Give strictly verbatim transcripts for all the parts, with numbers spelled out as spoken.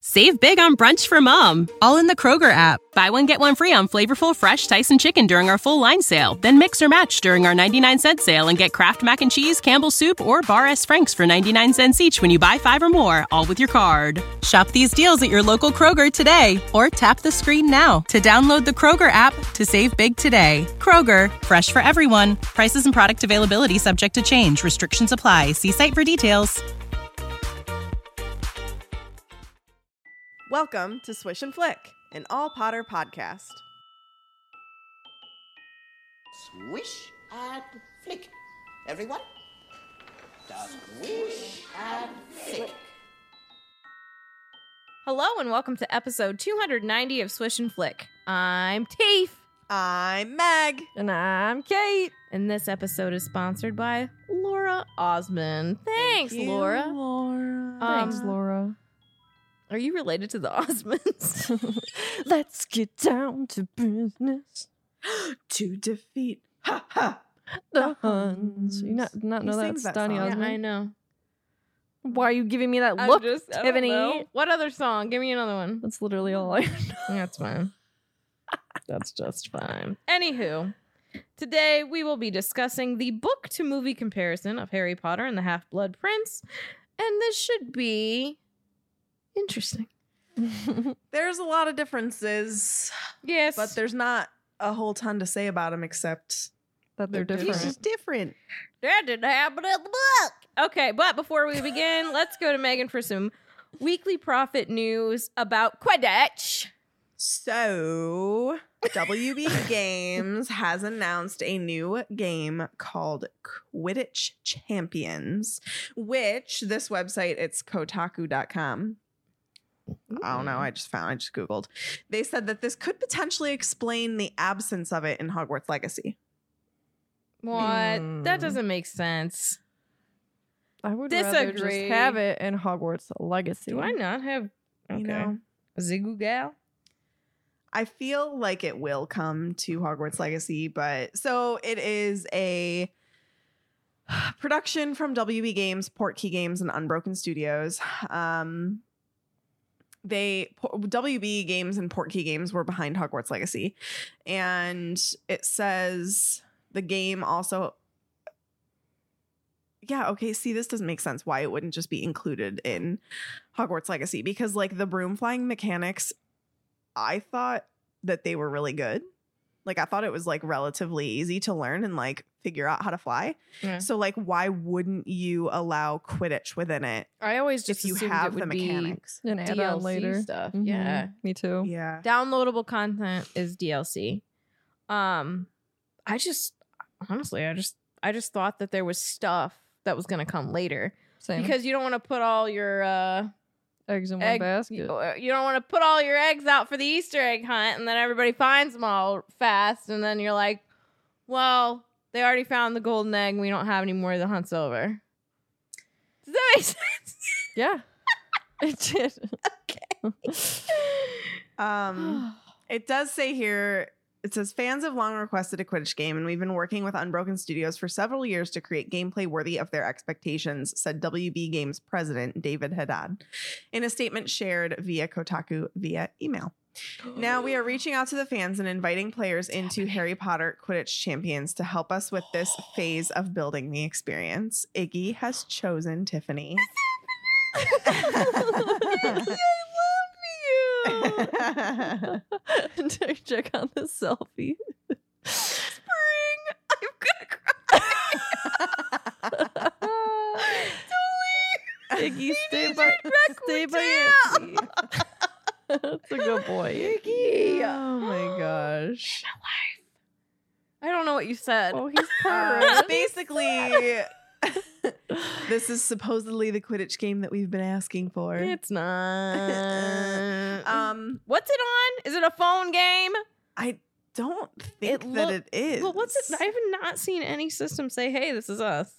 Save big on brunch for mom, all in the Kroger app. Buy one, get one free on flavorful, fresh Tyson chicken during our full line sale. Then mix or match during our ninety-nine cent sale and get Kraft Mac and Cheese, Campbell's Soup, or Bar S. Frank's for ninety-nine cents each when you buy five or more, all with your card. Shop these deals at your local Kroger today, or tap the screen now to download the Kroger app to save big today. Kroger, fresh for everyone. Prices and product availability subject to change. Restrictions apply. See site for details. Welcome to Swish and Flick, an All Potter podcast. Swish and flick. Everyone? Swish and flick. Hello and welcome to episode two hundred ninety of Swish and Flick. I'm Teef. I'm Meg. And I'm Kate. And this episode is sponsored by Laura Osmond. Thanks, Thank you, Laura. Laura. Um, Thanks, Laura. Are you related to the Osmonds? Let's get down to business. To defeat ha ha The Huns. You not not know He that's sings that Donny song. Yeah, Osmond? I know. Why are you giving me that I'm look, just- I don't Tiffany? know. What other song? Give me another one. That's literally all I know. That's fine. That's just fine. Anywho, today we will be discussing the book to movie comparison of Harry Potter and the Half-Blood Prince. And this should be interesting. There's a lot of differences, Yes. but there's not a whole ton to say about them except that they're they're different. just different. That didn't happen in the book. Okay, but before we begin, let's go to Megan for some weekly profit news about Quidditch. So, W B Games has announced a new game called Quidditch Champions, which this website, it's kotaku dot com. I don't know. I just found, I just Googled. They said that this could potentially explain the absence of it in Hogwarts Legacy. What? That Mm. doesn't make sense. I would rather Disagree. just have it in Hogwarts Legacy. Do I not have okay. You know, a Ziggugal? I feel like it will come to Hogwarts Legacy, but so it is a production from W B Games, Portkey Games, and Unbroken Studios. Um, they W B Games and Portkey Games were behind Hogwarts Legacy, and it says the game also. Yeah, okay, see, this doesn't make sense why it wouldn't just be included in Hogwarts Legacy, because like the broom flying mechanics, I thought that they were really good. Like I thought it was like relatively easy to learn and like figure out how to fly. Yeah. So like why wouldn't you allow Quidditch within it I always just if you assumed have it the would be mechanics? An D add-on L C later. stuff. Mhm. Yeah. Me too. Yeah. Downloadable content is D L C. Um, I just honestly, I just I just thought that there was stuff that was gonna come later Same. because you don't want to put all your uh eggs in one egg, basket. you, you don't want to put all your eggs out for the Easter egg hunt and then everybody finds them all fast and then you're like, well, they already found the golden egg and we don't have any more. The hunt's over. Does that make sense? Yeah. It did. Um it does say here, it says fans have long requested a Quidditch game, and we've been working with Unbroken Studios for several years to create gameplay worthy of their expectations, said W B Games president David Haddad in a statement shared via Kotaku via email. Now we are reaching out to the fans and inviting players into Harry Potter Quidditch Champions to help us with this phase of building the experience. Iggy has chosen Tiffany. Check on the selfie. Spring, I'm gonna cry. Iggy, stay by, stay by your seat. That's a good boy. Iggy. Oh my gosh. I don't know what you said. Oh, he's Uh, purring. basically, this is supposedly the Quidditch game that we've been asking for. It's not. um, What's it on? Is it a phone game? I don't think It that look- it is. Well, what's it? I have not seen any system say, "Hey, this is us."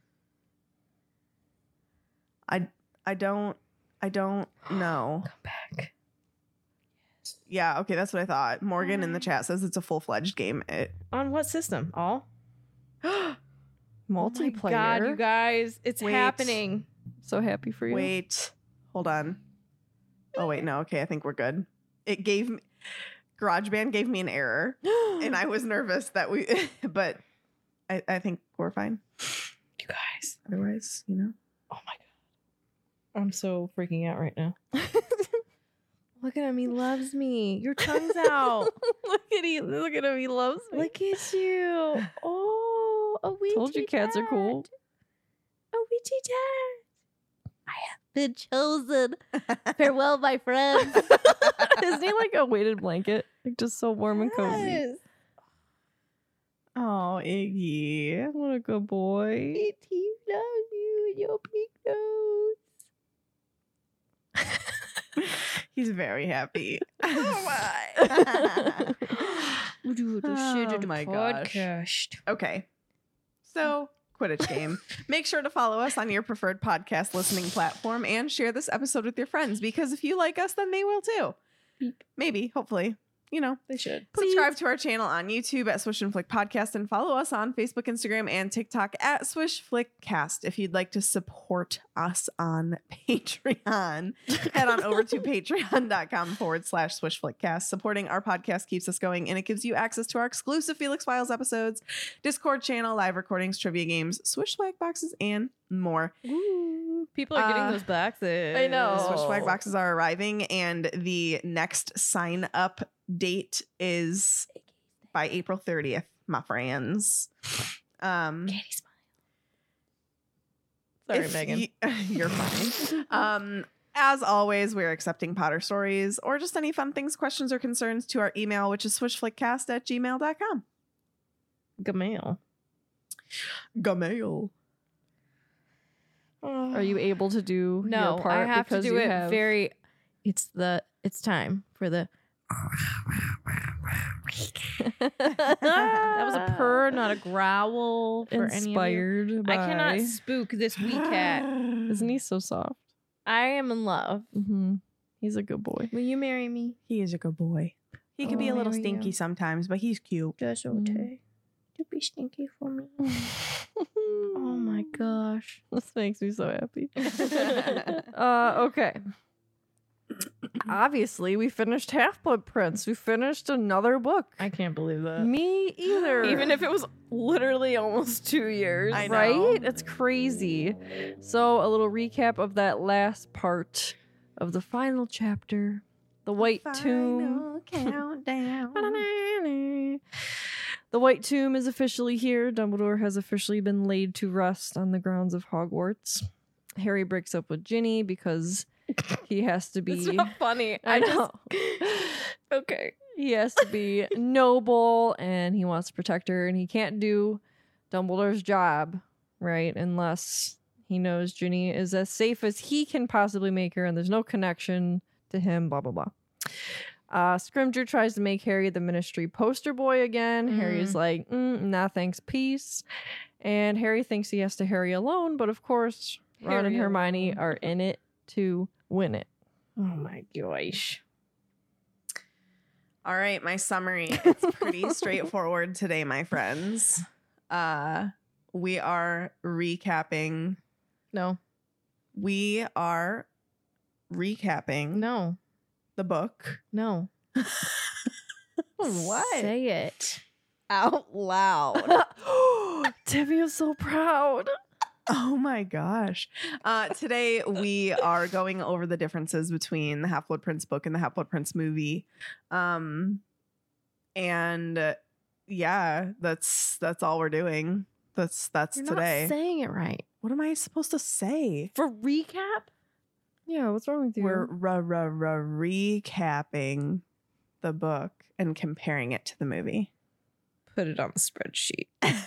I I don't I don't know. Come back. Yeah, okay, that's what I thought. Morgan in the chat says it's a full fledged game. It On what system? All. Multiplayer. Oh my God, you guys, it's Wait. happening. So happy for you. wait, hold on. Oh wait, no. Okay, I think we're good. It gave me GarageBand gave me an error, and I was nervous that we, but I, I think we're fine. You guys. Otherwise, you know. Oh my god. I'm so freaking out right now. Look at him. He loves me. Your tongue's out. Look at he. Look at him. He loves me. Look at you. Oh, a Ouija Told you cats are cool. A Ouija dad. I have been chosen. Farewell, my friends. Isn't he like a weighted blanket? Like just so warm and cozy. Yes. Oh, Iggy. What a good boy. He loves you and your big nose. He's very happy. Oh my. We do the shit at the podcast. Okay. So, Quidditch game. Make sure to follow us on your preferred podcast listening platform and share this episode with your friends because if you like us, then they will too. Maybe, hopefully. You know, They should. subscribe to our channel on YouTube at Swish and Flick Podcast and follow us on Facebook, Instagram, and TikTok at Swish Flick Cast. If you'd like to support us on Patreon, head on over to patreon.com forward slash Swish Flick Cast. Supporting our podcast keeps us going and it gives you access to our exclusive Felix Files episodes, Discord channel, live recordings, trivia games, Swish flag boxes, and more. Ooh, people are getting Uh, those boxes. I know. Swish flag boxes are arriving and the next sign up date is by April thirtieth, my friends. Um, Katie smile. Sorry, if Megan. y- you're fine. Um, as always, we're accepting Potter stories or just any fun things, questions, or concerns to our email, which is swishflickcast at gmail dot com. Gamal. Gmail. Are you able to do No, your part I have to because do you it have... very. It's the. It's time for the. That was a purr, not a growl. For any of you. Inspired by... I cannot spook this wee cat. Isn't he so soft? I am in love. Mm-hmm. He's a good boy. Will you marry me? He is a good boy. He can Oh, be a little here we stinky go. sometimes, but he's cute. Just okay. Don't be stinky for me. Oh my gosh. This makes me so happy. uh, okay. Obviously, we finished Half-Blood Prince. We finished another book. I can't believe that. Me either. Even if it was literally almost two years, I know. right? It's crazy. So, a little recap of that last part of the final chapter, the White Tomb. Countdown. The White Tomb is officially here. Dumbledore has officially been laid to rest on the grounds of Hogwarts. Harry breaks up with Ginny because he has to be... It's not funny. I I, know. just. Okay. He has to be noble and he wants to protect her and he can't do Dumbledore's job, right? Unless he knows Ginny is as safe as he can possibly make her and there's no connection to him, blah, blah, blah. Uh, Scrimgeour tries to make Harry the Ministry poster boy again. Mm. Harry's like, mm, nah, thanks, peace. And Harry thinks he has to Harry alone, but of course, Ron Harry and Hermione alone. are in it to win it. Oh my gosh. All right, my summary. It's pretty straightforward today, my friends. Uh, we are recapping. No. We are recapping No. the book. No. What? Say it. Out loud. Timmy is so proud. Oh my gosh. Uh, today we are going over the differences between the Half-Blood Prince book and the Half-Blood Prince movie. Um, and uh, yeah, that's that's all we're doing. That's that's You're today. not saying it right. What am I supposed to say? For recap? Yeah, what's wrong with you? We're ra- ra- ra- recapping the book and comparing it to the movie. Put it on the spreadsheet.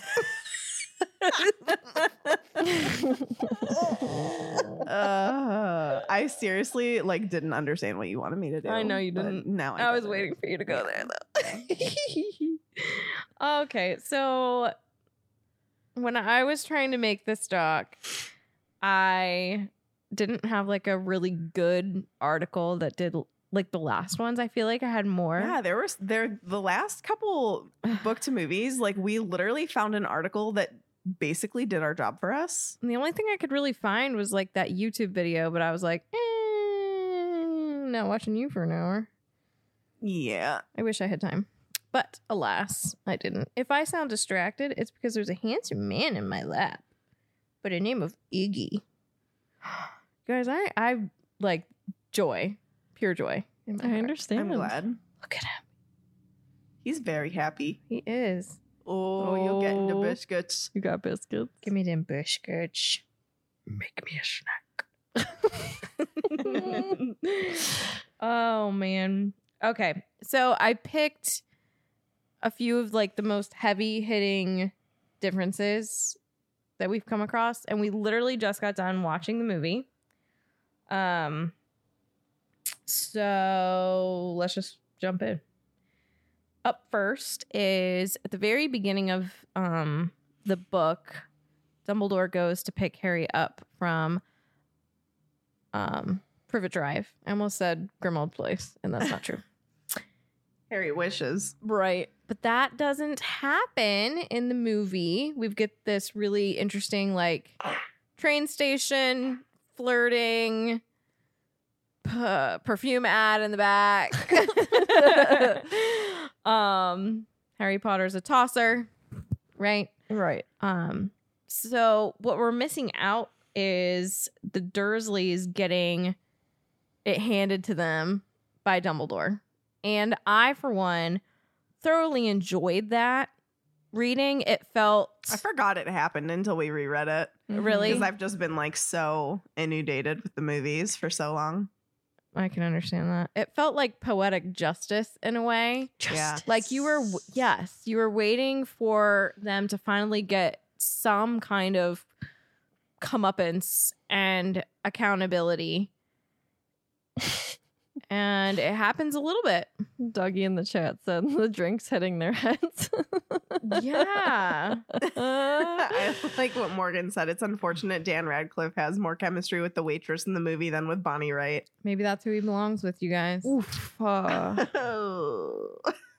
uh, I seriously like didn't understand what you wanted me to do. I know you but didn't. Now I, I was get it. waiting for you to go Yeah. there, though. Okay, so when I was trying to make this doc, I didn't have like a really good article that did like the last ones. I feel like I had more. Yeah, there was there the last couple book to movies. Like we literally found an article that basically did our job for us. And the only thing I could really find was like that YouTube video, but I was like, eh, not watching you for an hour. Yeah. I wish I had time. But alas, I didn't. If I sound distracted, it's because there's a handsome man in my lap by the name of Iggy. Guys, I, I like joy. Pure joy. In my I heart. understand. I'm glad. Look at him. He's very happy. He is. Oh, you'll get into Oh. biscuits. You got biscuits. Give me them biscuits. Make me a snack. Oh, man. Okay. So I picked a few of like the most heavy hitting differences that we've come across. And we literally just got done watching the movie. Um, so let's just jump in. Up first is at the very beginning of um the book, Dumbledore goes to pick Harry up from um Privet Drive. I almost said Grimmauld Place, and that's not true. Harry wishes. Right. But that doesn't happen in the movie. We get this really interesting, like, train station, flirting, p- perfume ad in the back. um, Harry Potter's a tosser, right? Right. Um, so what we're missing out is the Dursleys getting it handed to them by Dumbledore. And I, for one, thoroughly enjoyed that reading. It felt I forgot it happened until we reread it. really. Because I've just been like so inundated with the movies for so long. I can understand that. It felt like poetic justice in a way. Yeah. Like you were, yes, you were waiting for them to finally get some kind of comeuppance and accountability. And it happens a little bit. Dougie in the chat said the drinks hitting their heads. Yeah. I like what Morgan said. It's unfortunate Dan Radcliffe has more chemistry with the waitress in the movie than with Bonnie Wright. Maybe that's who he belongs with, you guys. Oof. Uh, Oh.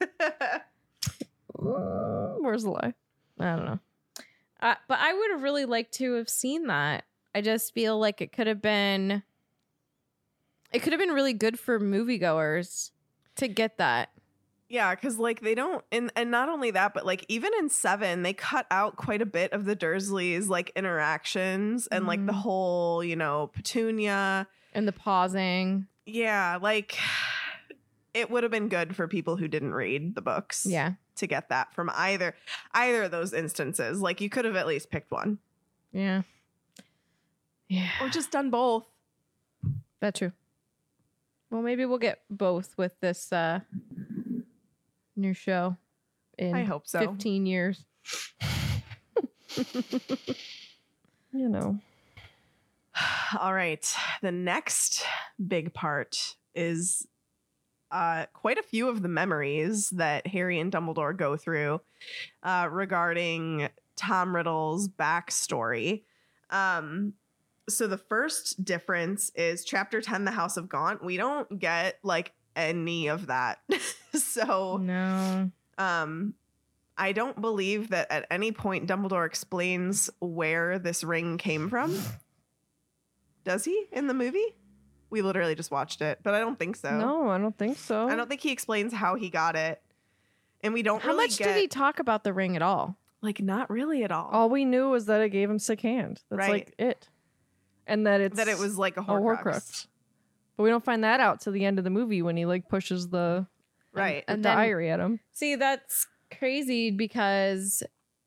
where's the lie? I don't know. Uh, but I would have really liked to have seen that. I just feel like it could have been... It could have been really good for moviegoers to get that. Yeah, because like they don't, and and not only that, but like even in Seven, they cut out quite a bit of the Dursleys' like interactions and like the Mhm. whole, you know, Petunia. And the pausing. Yeah, like it would have been good for people who didn't read the books. Yeah. To get that from either either of those instances. Like you could have at least picked one. Yeah. Yeah. Or just done both. That's true. Well, maybe we'll get both with this uh, new show in I hope so. fifteen years. You know. All right. The next big part is uh, quite a few of the memories that Harry and Dumbledore go through uh, regarding Tom Riddle's backstory. Um, so the first difference is chapter ten, The House of Gaunt. We don't get like any of that. so No. um, I don't believe that at any point Dumbledore explains where this ring came from. Does he in the movie? We literally just watched it, but I don't think so. No, I don't think so. I don't think he explains how he got it. And we don't How really much get, did he talk about the ring at all? like, not really at all. All we knew was that it gave him sick hand. That's Right. like it. And that it's that it was like a a Horcrux. Horcrux. But we don't find that out till the end of the movie when he like pushes the Right. And the then- diary at him. See, that's crazy because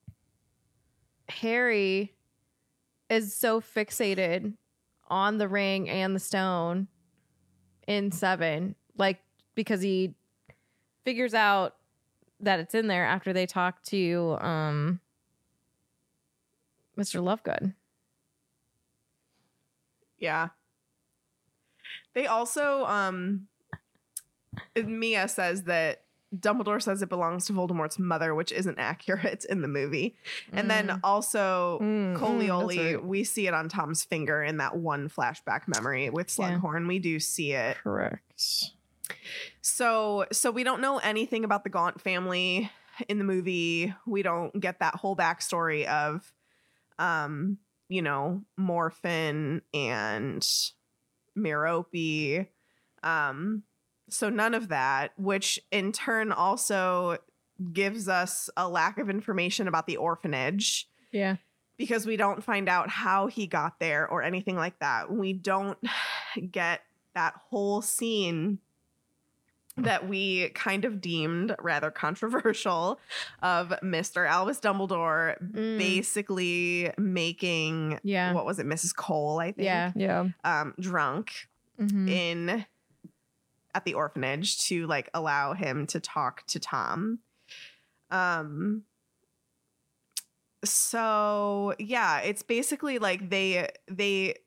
Harry is so fixated on the ring and the stone in Seven, like because he figures out that it's in there after they talk to um Mister Lovegood. Yeah. They also, um, Mia says that Dumbledore says it belongs to Voldemort's mother, which isn't accurate in the movie. And then Mm. also, Mm, mm, Coleoli, that's right. we see it on Tom's finger in that one flashback memory with Yeah. Slughorn. We do see it. Correct. So, so we don't know anything about the Gaunt family in the movie. We don't get that whole backstory of, um, you know, Morphin and Merope. Um, so none of that, which in turn also gives us a lack of information about the orphanage. Yeah. Because we don't find out how he got there or anything like that. We don't get that whole scene that we kind of deemed rather controversial of Mister Albus Dumbledore Mm. basically making, Yeah. what was it, Missus Cole, I think, Yeah. Yeah. um, drunk Mhm. in at the orphanage to like allow him to talk to Tom. Um so yeah, it's basically like they they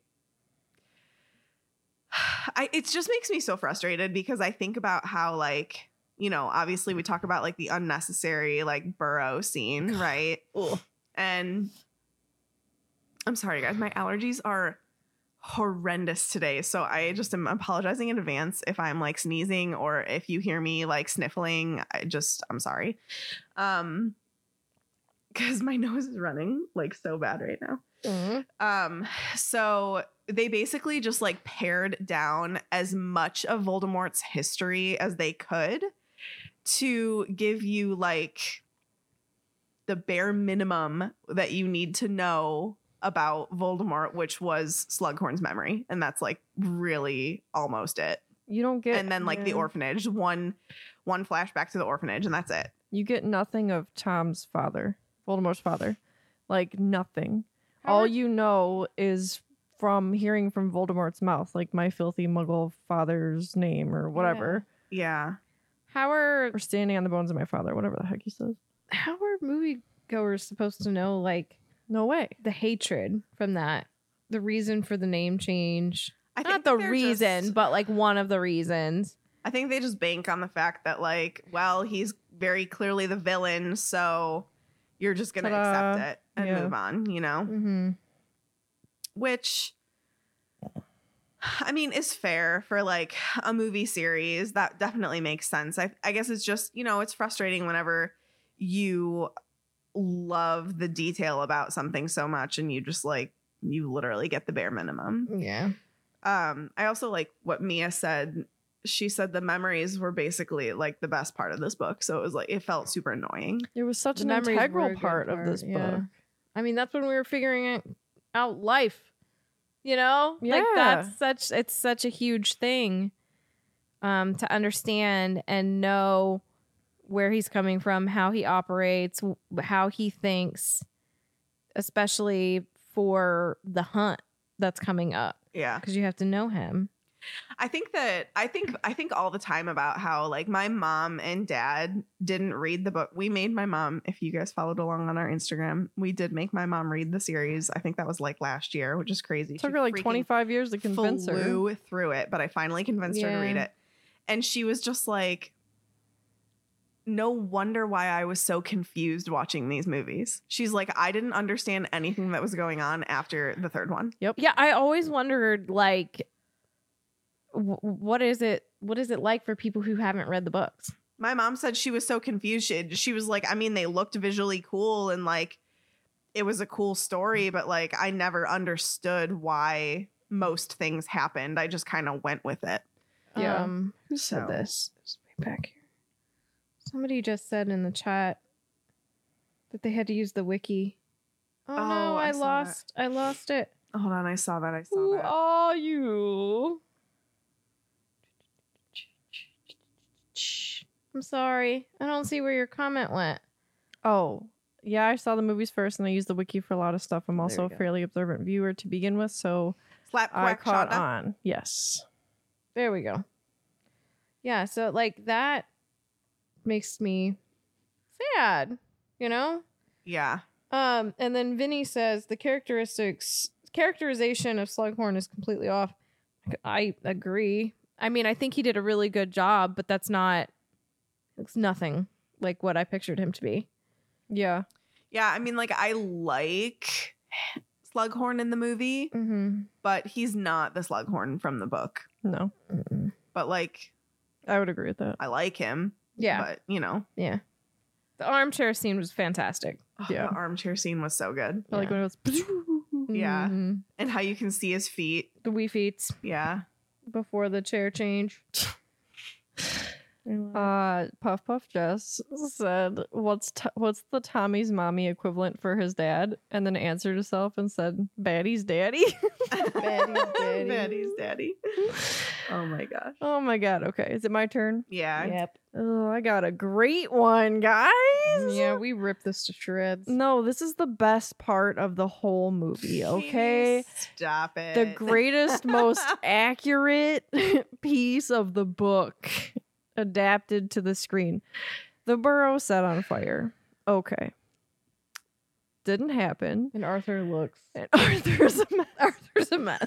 I it just makes me so frustrated because I think about how like, you know, obviously we talk about like the unnecessary like Burrow scene, right? And I'm sorry guys, my allergies are horrendous today, so I just am apologizing in advance if I'm like sneezing or if you hear me like sniffling. I just I'm sorry. Um because my nose is running like so bad right now. Mhm. Um, so they basically just like pared down as much of Voldemort's history as they could to give you like the bare minimum that you need to know about Voldemort, which was Slughorn's memory. And that's like really almost it. You don't get And then like the yeah. orphanage, one one flashback to the orphanage, and that's it. You get nothing of Tom's father, Voldemort's father. Like nothing. All Howard- you know is from hearing from Voldemort's mouth, like my filthy muggle father's name or whatever. Yeah. How are Or standing on the bones of my father, whatever the heck he says. how are moviegoers supposed to know like No way. the hatred from that? The reason for the name change. I Not think the they're reason, just- but like one of the reasons. I think they just bank on the fact that, like, well, he's very clearly the villain, so you're just going to Ta-da. accept it and Yeah. move on, you know? Mm-hmm. Which, I mean, is fair for, like, a movie series. That definitely makes sense. I, I guess it's just, you know, it's frustrating whenever you love the detail about something so much and you just, like, you literally get the bare minimum. Yeah. Um, I also like what Mia said. She said the memories were basically like the best part of this book. So it was like, it felt super annoying. It was such The an memories were integral a good part, of part, this yeah. book. I mean, that's when we were figuring it out life. You know? Like Yeah. that's such it's such a huge thing um to understand and know where he's coming from, how he operates, w- how he thinks, especially for the hunt that's coming up Yeah. because you have to know him. I think that I think I think all the time about how like my mom and dad didn't read the book. We made my mom, if you guys followed along on our Instagram, we did make my mom read the series. I think that was like last year, which is crazy. It took She her like freaking twenty-five years to convince her. flew through it, but I finally convinced her to read Yeah. it. And she was just like, no wonder why I was so confused watching these movies. She's like, I didn't understand anything that was going on after the third one. Yep. Yeah, I always wondered like w- what is it what is it like for people who haven't read the books? My mom said she was so confused. She, she was like, I mean, they looked visually cool and like it was a cool story, but like I never understood why most things happened. I just kind of went with it. Yeah. Um, who So- said this? It's way back here. Somebody just said in the chat that they had to use the wiki. Oh, Oh, no, I I, saw lost. I lost it. Hold on, I saw that. I saw Who that. are you? I'm sorry. I don't see where your comment went. Oh, yeah, I saw the movies first and I used the wiki for a lot of stuff. I'm also we a go. fairly observant viewer to begin with, so Slap I quack caught shonda. on. Yes. There we go. Yeah, so like that makes me sad, you know? Yeah. Um, and then Vinny says the characteristics characterization of Slughorn is completely off. I agree. I mean, I think he did a really good job, but that's not it's nothing like what I pictured him to be. Yeah. Yeah. I mean, like, I like Slughorn in the movie, Mm-hmm. but he's not the Slughorn from the book. No. But like, I would agree with that. I like him. Yeah, But, you know, yeah. The armchair scene was fantastic. oh, Yeah. the armchair scene was so good. I like Yeah. when it was Yeah. Mhm. And how you can see his feet. The wee feet. Yeah. before the chair change. Uh, Puff Puff Jess said, "What's t- what's the Tommy's mommy equivalent for his dad?" And then answered herself and said, "Baddie's daddy." Baddie's daddy. Baddie's daddy. Oh my gosh. Oh my god. Okay, is it my turn? Yeah. Yep. Oh, I got a great one, guys. Yeah, we ripped this to shreds. No, this is the best part of the whole movie. Okay. Stop it. The greatest, most accurate piece of the book adapted to the screen. The burrow set on fire. Okay. Didn't happen. And Arthur looks. And Arthur's a mess. Arthur's a mess.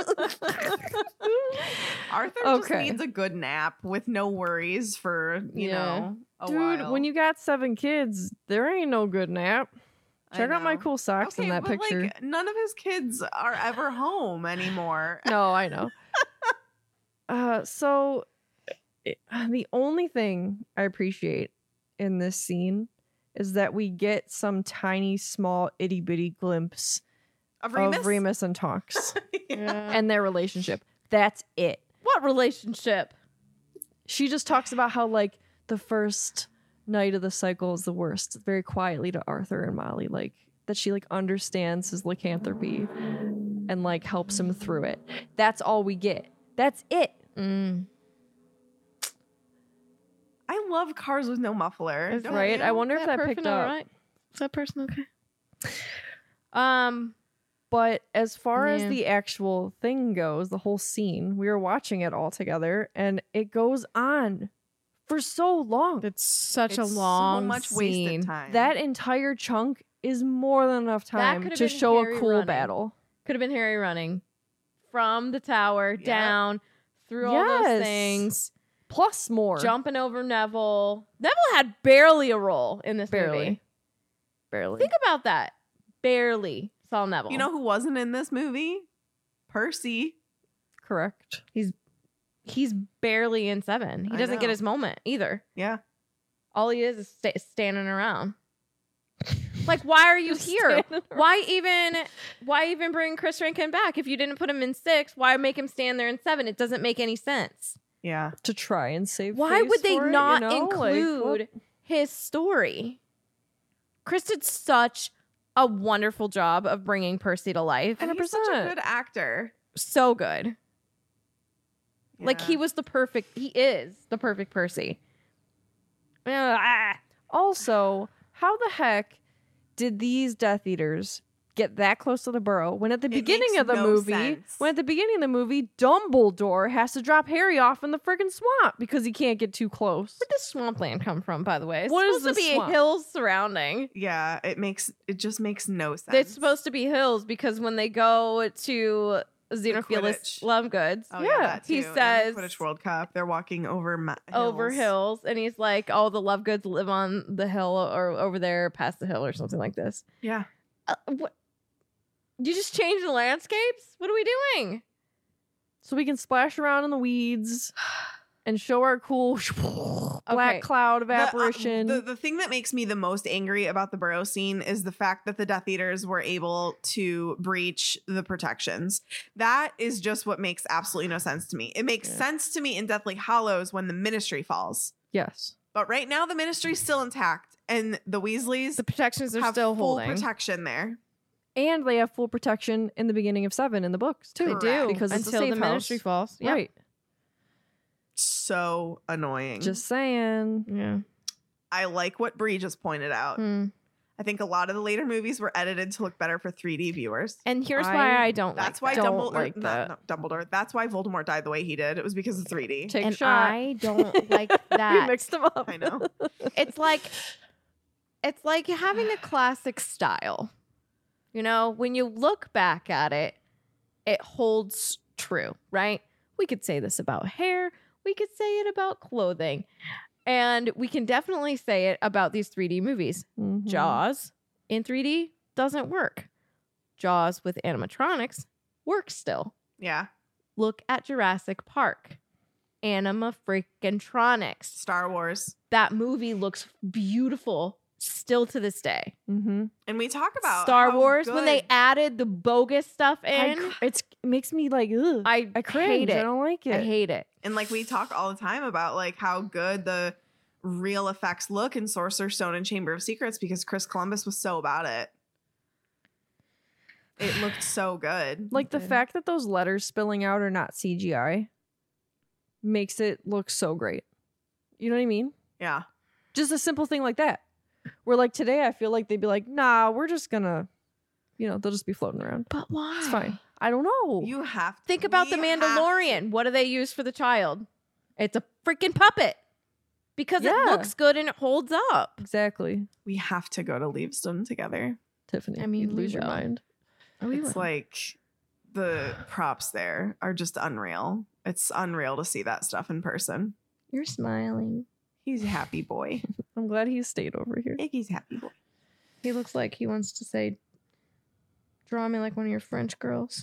Arthur just Okay. needs a good nap with no worries for, you Yeah. know, a Dude, while. when you got seven kids, there ain't no good nap. I Check out my know. cool socks Okay, in that but, picture. Like, none of his kids are ever home anymore. No, I know. uh, so it- the only thing I appreciate in this scene is that we get some tiny, small, itty bitty glimpse Of Remus? of Remus and Tonks Yeah. and their relationship. That's it. What relationship? She just talks about how like the first night of the cycle is the worst, very quietly to Arthur and Molly, like that she like understands his lycanthropy and like helps him through it. That's all we get. That's it. Mm. I love cars with no muffler. Is Don't Right? you? I wonder if Is that person picked all up. right? Is that person okay? Um, But as far as Yeah. the actual thing goes, the whole scene, we were watching it all together and it goes on for so long. it's such a It's long so much scene. wasted time. That entire chunk is more than enough time could've to been show Harry a cool running. battle. Could have been Harry running from the tower Yep. down through all those Yes. things, Plus more. jumping over Neville. Neville had barely a role in this Barely. movie. Barely. Think about that. Barely saw Neville. You know who wasn't in this movie? Percy. Correct. he's barely in seven. He I doesn't get know. his moment either. Yeah. All he is is sta- standing around. Like, why are you Just here? standing Why even why even bring Chris Rankin back? If you didn't put him in six, why make him stand there in seven? It doesn't make any sense. Yeah. To try and save Why face would they for it, you not know? Like, what- include his story? Chris did such a wonderful job of bringing Percy to life. And he's such a one hundred percent. good actor. So good. Like, Yeah. he was the perfect, he is the perfect Percy. Ah. Also, how the heck did these Death Eaters get that close to the burrow when at the It beginning makes of the no movie, sense. when at the beginning of the movie, Dumbledore has to drop Harry off in the friggin' swamp because he can't get too close. Where'd the swampland come from, by the way? It's What is supposed to the be swamp? hills surrounding. Yeah, it makes it just makes no sense. It's supposed to be hills because when they go to Xenophilus Quidditch. Lovegoods, Oh, Yeah, yeah, that he too. And says- the Quidditch World Cup. They're walking over ma- over hills. hills, and he's like, "Oh, the Lovegoods live on the hill or over there past the hill or something like this." Yeah. Uh, what? You just change the landscapes? What are we doing? So we can splash around in the weeds and show our cool black Okay. cloud of The, uh, apparition. The, the thing that makes me the most angry about the Burrow scene is the fact that the Death Eaters were able to breach the protections. That is just what makes absolutely no sense to me. It makes Yeah. sense to me in Deathly Hallows when the Ministry falls. yes. But right now the Ministry's still intact and the Weasleys The protections are have still full holding. protection there. And they have full protection in the beginning of seven in the books too. They do because it's until a safe the Ministry house. falls. Yep. Right. So annoying. Just saying. Yeah. I like what Bree just pointed out. Hmm. I think a lot of the later movies were edited to look better for three D viewers. And here's I- why I don't That's like why that. Don't Dumbledore, like not- that. not Dumbledore. That's why Voldemort died the way he did. It was because of three D. Take and a shot. I don't like we that. mixed them up. I know. It's like it's like having a classic style. You know, when you look back at it, it holds true, right? We could say this about hair, we could say it about clothing, and we can definitely say it about these three D movies. Mhm. Jaws in three D doesn't work. Jaws with animatronics works still. Yeah. Look at Jurassic Park. Anima freaking tronics. Star Wars. That movie looks beautiful still to this day. Mm-hmm. And we talk about Star how Wars, when they good- added the bogus stuff in, I, it's, it makes me like, ugh. I, I cringe. hate it. I don't like it. I hate it. and like we talk all the time about like how good the real effects look in Sorcerer's Stone and Chamber of Secrets because Chris Columbus was so about it. It looked so good. Like the Okay. fact that those letters spilling out are not C G I makes it look so great. You know what I mean? Yeah. Just a simple thing like that. Where like today, I feel like they'd be like, nah, we're just gonna, you know, they'll just be floating around. But why? It's fine. I don't know. You have to Think about The we have Mandalorian. What do they use for the child? It's a freaking puppet. Because Yeah. it looks good and it holds up. Exactly. We have to go to Leavesden together. Tiffany, I mean, you'd lose we your will. mind. It's like the props there are just unreal. It's unreal to see that stuff in person. You're smiling. He's a happy boy. I'm glad he stayed over here. Iggy's happy boy. He looks like he wants to say, draw me like one of your French girls.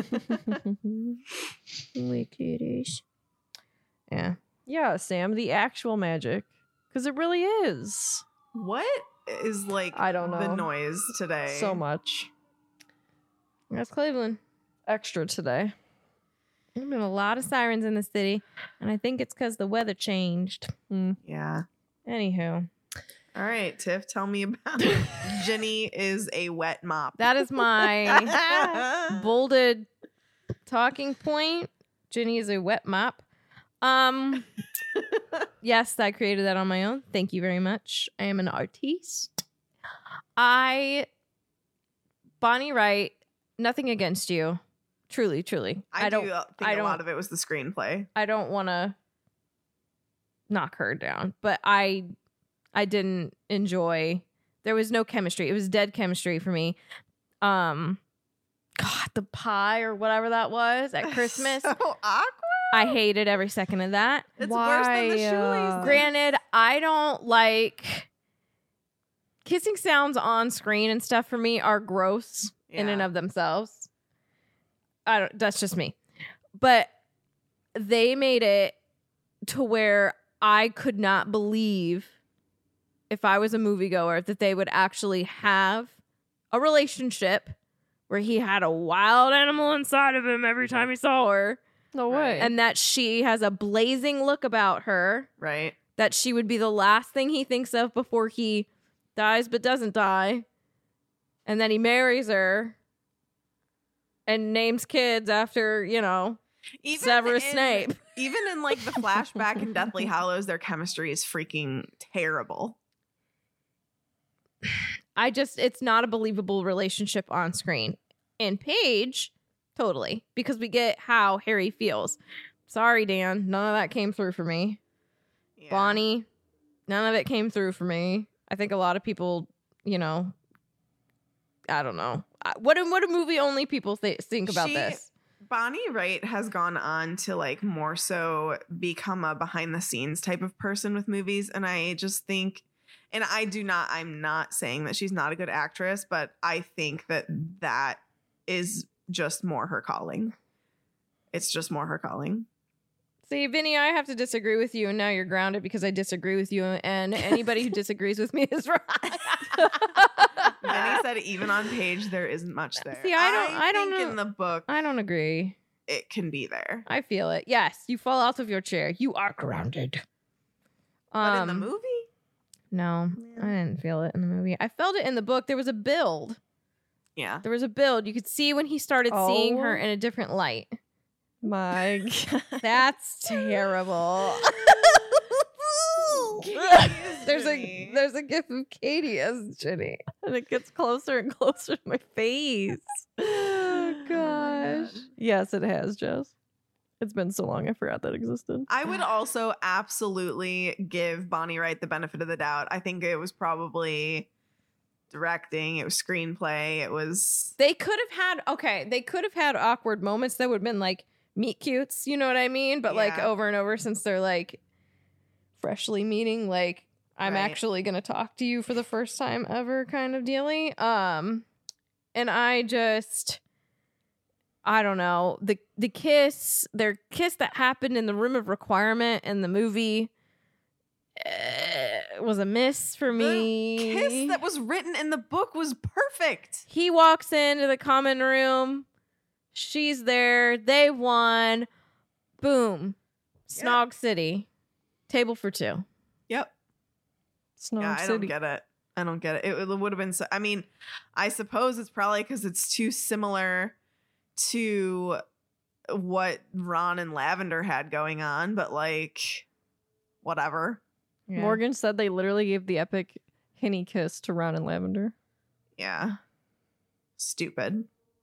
Wee kitties. Yeah. Yeah, Sam, the actual magic. Because it really is. What is like I don't the know. noise today? So much. That's Cleveland. Extra today. There's been a lot of sirens in the city, and I think it's because the weather changed. Mm. Yeah. Anywho, All right, Tiff, tell me about Jenny is a wet mop. that is my bolded talking point. Ginny is a wet mop. Um, yes, I created that on my own. Thank you very much. I am an artiste. I, Bonnie Wright, nothing against you. Truly, truly. I, I don't. do think I a don't- lot of it was the screenplay. I don't want to knock her down, but I I didn't enjoy. There was no chemistry. It was dead chemistry for me. Um God, the pie or whatever that was at Christmas. So awkward. I hated every second of that. It's worse than the Why, uh, shoelaces. Granted, I don't like kissing sounds on screen and stuff for me are gross in and Yeah. of themselves. I don't that's just me. But they made it to where I could not believe if I was a moviegoer that they would actually have a relationship where he had a wild animal inside of him every time he saw her No Right. way. and that she has a blazing look about her, Right. that she would be the last thing he thinks of before he dies but doesn't die. And then he marries her and names kids after, you know, Even Severus in- Snape. Even in like the flashback in Deathly Hallows, their chemistry is freaking terrible. I just, it's not a believable relationship on screen. In Paige, totally, because we get how Harry feels. Sorry, Dan, none of that came through for me. Yeah. Bonnie, none of it came through for me. I think a lot of people, you know, I don't know. I- What do, what do movie only people th- think about She- this? Bonnie Wright has gone on to like more so become a behind the scenes type of person with movies. And I just think, and I do not, I'm not saying that she's not a good actress, but I think that that is just more her calling. It's just more her calling. See, Vinny, I have to disagree with you, and now you're grounded because I disagree with you, and anybody who disagrees with me is right. Vinny said even on Paige, there isn't much there. See, I don't- I don't think know- in the book, I don't agree. it can be there. I feel it. Yes, you fall out of your chair. You are grounded. But in the Um, movie, No, Yeah. I didn't feel it in the movie. I felt it in the book. There was a build. yeah. There was a build. You could see when he started seeing her Oh. in a different light. My God. That's terrible. there's Jenny. a there's a gif of Katie as Jenny. And it gets closer and closer to my face. Oh, gosh. Yes, it has, Jess. It's been so long, I forgot that existed. I would also absolutely give Bonnie Wright the benefit of the doubt. I think it was probably directing, it was screenplay, it was They could have had okay, they could have had awkward moments that would have been like meet cutes, you know what I mean? But like Yeah. over and over since they're like freshly meeting, like I'm Right. actually gonna talk to you for the first time ever kind of dealy. Um and I just I don't know. The the kiss, their kiss that happened in the room of requirement in the movie. eh, was a miss for me. The kiss that was written in the book was perfect. He walks into the common room. She's there. They won. Boom. Snog City. Table for two. Yep. Snog yeah, I City. don't get it. I don't get it. It, it would have been so. I mean, I suppose it's probably because it's too similar to what Ron and Lavender had going on, but like, whatever. Yeah. Morgan said they literally gave the epic Henny kiss to Ron and Lavender. Yeah. Stupid.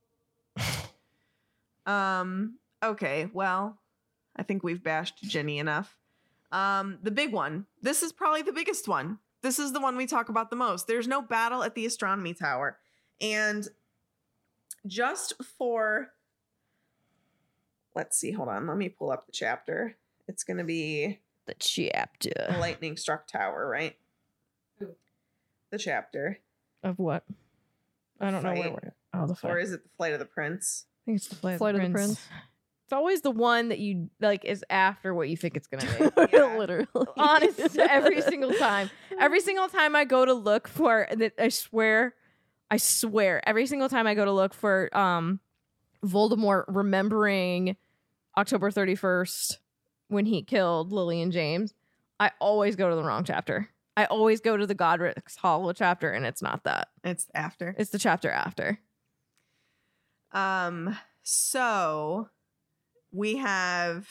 um, okay, well, I think we've bashed Ginny enough. Um, the big one. This is probably the biggest one. This is the one we talk about the most. There's no battle at the astronomy tower. And just for, let's see, hold on. Let me pull up the chapter. It's going to be The chapter. the lightning struck tower, right? The chapter. Of what? I don't know where Fight. we're Oh, the fight. Or is it the Flight of the Prince? I think it's the Flight, Flight of, of the, the Prince. Prince. It's always the one that you like is after what you think it's gonna be. Yeah. Literally. Honest, every single time. Every single time I go to look for that, I swear, I swear, every single time I go to look for um Voldemort remembering October thirty-first when he killed Lily and James, I always go to the wrong chapter. I always go to the Godric's Hollow chapter, and it's not that. It's after. It's the chapter after. Um, so we have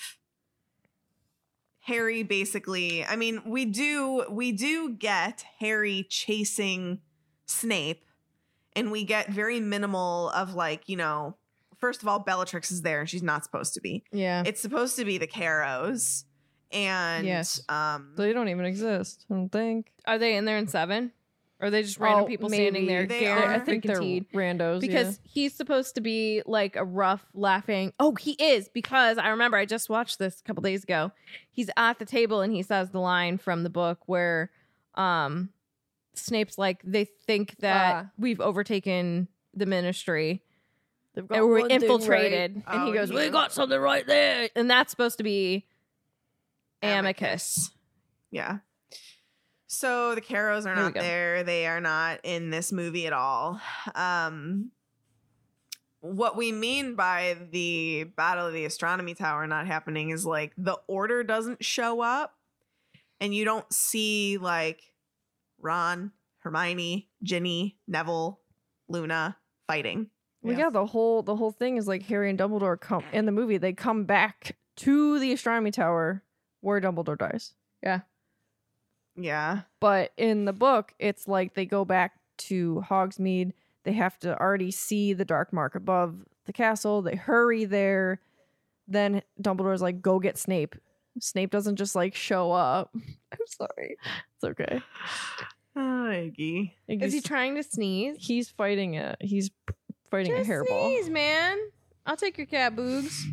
Harry basically, I mean, we do we do get Harry chasing Snape, and we get very minimal of like, you know, first of all, Bellatrix is there and she's not supposed to be. Yeah. It's supposed to be the Carrows. And Yes. um They don't even exist, I don't think. Are they in there in seven? Or are they just random Oh, people standing there? They Garrett, are. I think they're Finketeed? randos. Because he's supposed to be like a rough, laughing. Oh, he is, because I remember I just watched this a couple days ago. He's at the table and he says the line from the book where um, Snape's like, they think that Ah. we've overtaken the Ministry They've and we're one thing infiltrated. right. And he Oh, goes, he we goes- got something right there. And that's supposed to be Amicus. Yeah. So the Carrows are Here we not go. there. They are not in this movie at all. Um, what we mean by the Battle of the Astronomy Tower not happening is like the Order doesn't show up, and you don't see like Ron, Hermione, Ginny, Neville, Luna fighting. Well, yeah, the whole the whole thing is like Harry and Dumbledore come in the movie. They come back to the astronomy tower where Dumbledore dies. Yeah. Yeah. But in the book, it's like they go back to Hogsmeade. They have to already see the dark mark above the castle. They hurry there. Then Dumbledore's like, "Go get Snape." Snape doesn't just like show up. I'm sorry. It's okay. Oh, Iggy. Is he He's, trying to sneeze? he's fighting it. He's fighting Just a hairball. sneeze, man. I'll take your cat, Boogs.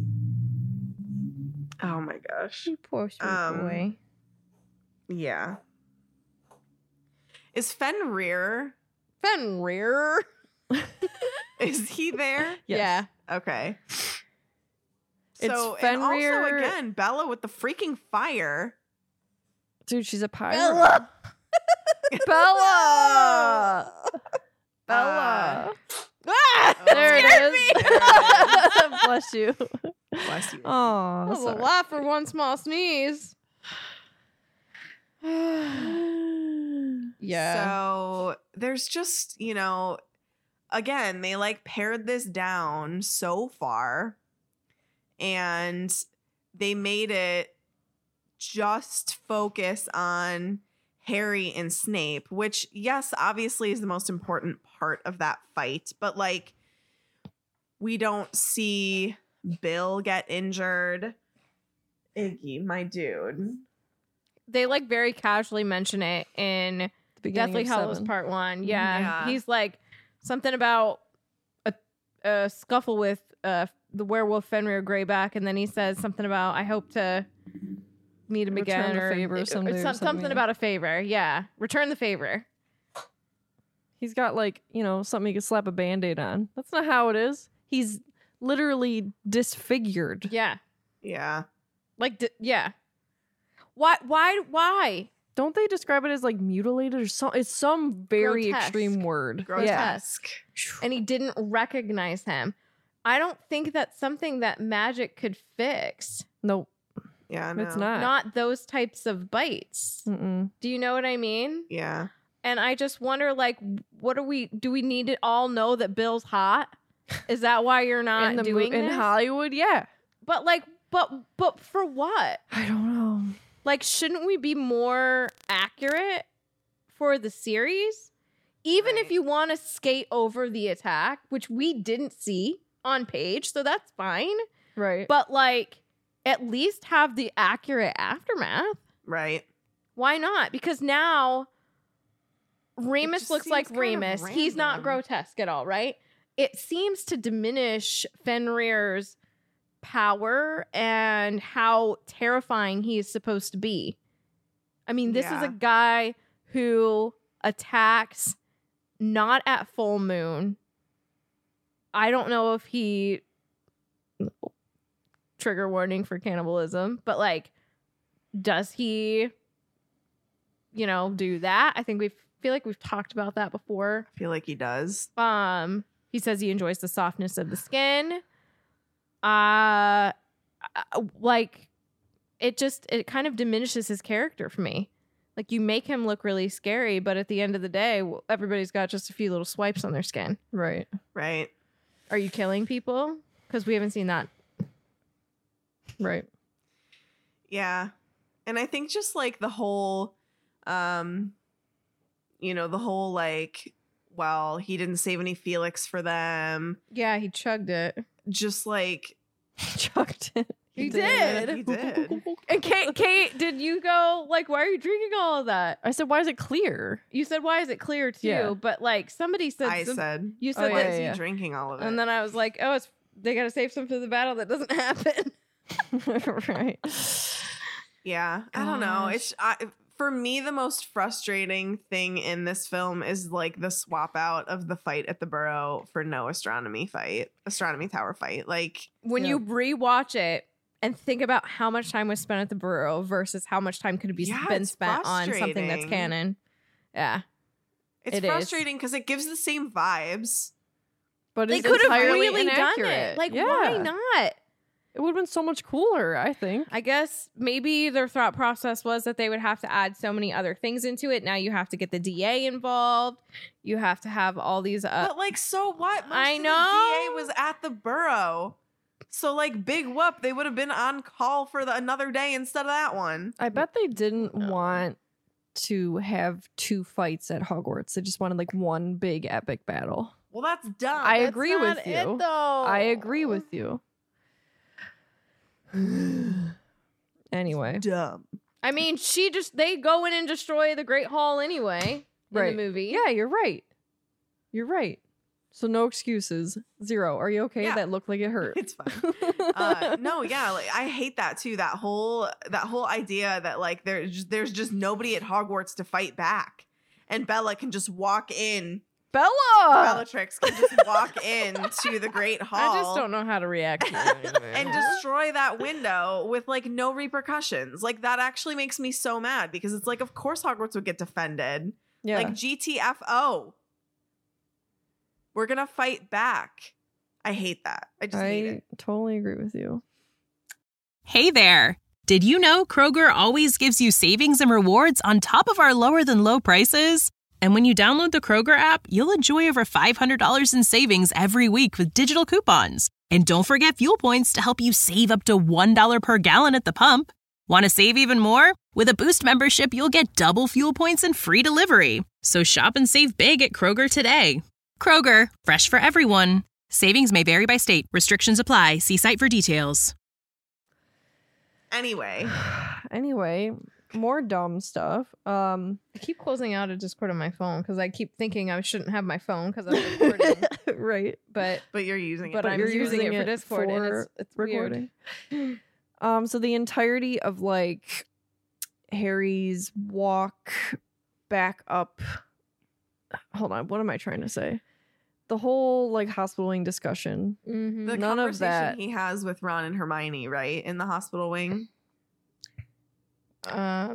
Oh my gosh. You poor sweet Um, boy. Yeah. Is Fenrir? Fenrir. Is he there? Yes. Yeah. Okay. It's So and also Fenrir- again, Bella with the freaking fire. Dude, she's a pirate. Bella. Bella. Bella. Ah, There it scared is. me. Bless you. Bless you. Oh, That was a lot for one small sneeze. Yeah. So there's just, you know, again, they like pared this down so far, and they made it just focus on Harry and Snape, which, yes, obviously is the most important part of that fight, but like we don't see Bill get injured. Iggy, my dude. They like very casually mention it in The beginning Deathly of Hallows seven. Part One. Yeah. Yeah. He's like something about a, a scuffle with uh, the werewolf Fenrir Greyback, and then he says something about I hope to meet him Return again the or favor or someday or some- something, something yeah. about a favor. Yeah, return the favor. He's got like, you know, something you could slap a band-aid on. That's not how it is. He's literally disfigured. Yeah, Yeah. like d- yeah. Why? Why? Why? Don't they describe it as like mutilated or some? It's some very Grotesque. extreme word. Grotesque. And he didn't recognize him. I don't think that's something that magic could fix. Nope, Yeah, no. it's not. Not those types of bites. Mm-mm. Do you know what I mean? Yeah. And I just wonder, like, what do we do? We need to all know that Bill's hot. Is that why you're not in the doing mo- in this? Hollywood, yeah. But like, but but for what? I don't know. Like, shouldn't we be more accurate for the series? Even if Right. you want to skate over the attack, which we didn't see on page, so that's fine. Right. But like, at least have the accurate aftermath. Right. Why not? Because now Remus just looks like seems kind of Remus. He's not random. grotesque at all, right? It seems to diminish Fenrir's power and how terrifying he is supposed to be. I mean, this is Yeah. a guy who attacks not at full moon. I don't know if he trigger warning for cannibalism, but like, does he, you know, do that? I think we feel like we've talked about that before. I feel like he does. Um, he says he enjoys the softness of the skin. Uh, uh, like, it just it kind of diminishes his character for me. Like, you make him look really scary, but at the end of the day, w- everybody's got just a few little swipes on their skin. right. Right. Are you killing people? Because we haven't seen that. Right. Yeah. And I think just like the whole, um, you know, the whole like, well, he didn't save any Felix for them. Yeah, he chugged it. Just like, Chucked it. He did. He did. And Kate, Kate, did you go like, why are you drinking all of that? I said, why is it clear? You said, why is it clear too? Yeah. But like, somebody said, I some- said, you Oh, said yeah, why that, is he yeah. drinking all of it? and then I was like, oh, it's they gotta save some for the battle that doesn't happen. Right. Yeah, I don't know. Gosh. It's I, for me the most frustrating thing in this film is like the swap out of the fight at the Burrow for no astronomy fight, astronomy tower fight. Like, When Yeah. you rewatch it and think about how much time was spent at the Burrow versus how much time could be Yeah, been it's spent on something that's frustrating. canon. Yeah. it's It is. frustrating because it gives the same vibes. But They it's could have entirely really done inaccurate. it. Like, yeah. why not? It would have been so much cooler, I think. I guess maybe their thought process was that they would have to add so many other things into it. Now you have to get the D A involved. You have to have all these. Uh, But like, so what? Most I of know. The D A was at the Burrow, so like, big whoop, they would have been on call for the another day instead of that one. I bet they didn't want to have two fights at Hogwarts. They just wanted like one big epic battle. Well, that's dumb. I that's agree not with it, you. though. I agree with you. Anyway, dumb. I mean, she just they go in and destroy the Great Hall anyway in Right. the movie. yeah, you're right. You're right. So no excuses. Zero. Are you okay? Yeah. That looked like it hurt. It's fine. uh no, yeah, like I hate that too. That whole that whole idea that like there's there's just nobody at Hogwarts to fight back, and Bella can just walk in. Bella. Bellatrix can just walk in to the Great Hall. I just don't know how to react to it anyway. And destroy that window with like no repercussions. Like that actually makes me so mad because it's like, of course Hogwarts would get defended. Yeah. Like G T F O. We're gonna fight back. I hate that. I just hate I it. totally agree with you. Hey there! Did you know Kroger always gives you savings and rewards on top of our lower than low prices? And when you download the Kroger app, you'll enjoy over five hundred dollars in savings every week with digital coupons. And don't forget fuel points to help you save up to one dollar per gallon at the pump. Want to save even more? With a Boost membership, you'll get double fuel points and free delivery. So shop and save big at Kroger today. Kroger, fresh for everyone. Savings may vary by state. Restrictions apply. See site for details. Anyway, Anyway, more dumb stuff. Um, I keep closing out a Discord on my phone because I keep thinking I shouldn't have my phone because I'm recording. right. but but you're using it. but, But I'm you're using, using it for it Discord and for it's, it's weird. recording. Um, so the entirety of like Harry's walk back up. Hold on, what am I trying to say? The whole like hospitaling discussion. Mhm. the none of conversation that. he has with Ron and Hermione, right? In the hospital wing. Um,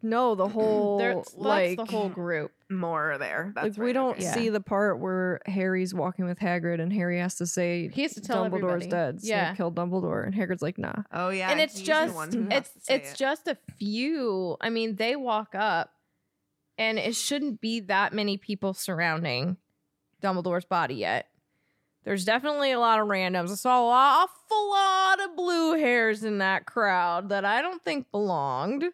No, the whole There- well, like that's the whole group. More there. That's like we right, don't okay. Yeah. see the part where Harry's walking with Hagrid and Harry has to say He has to tell Dumbledore's everybody. dead. Yeah. Snape killed Dumbledore, and Hagrid's like, nah. Oh yeah, and it's he's the just one who has it's to say it's it. just a few. I mean, they walk up, and it shouldn't be that many people surrounding Dumbledore's body yet. There's definitely a lot of randoms. I saw a awful lot of blue hairs in that crowd that I don't think belonged.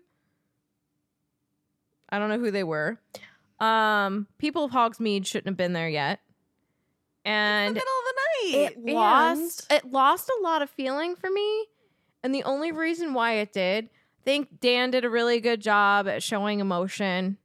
I don't know who they were. Um, people of Hogsmeade shouldn't have been there yet. And It's the middle of the night. it And- lost it lost a lot of feeling for me, and the only reason why it did, I think Dan did a really good job at showing emotion.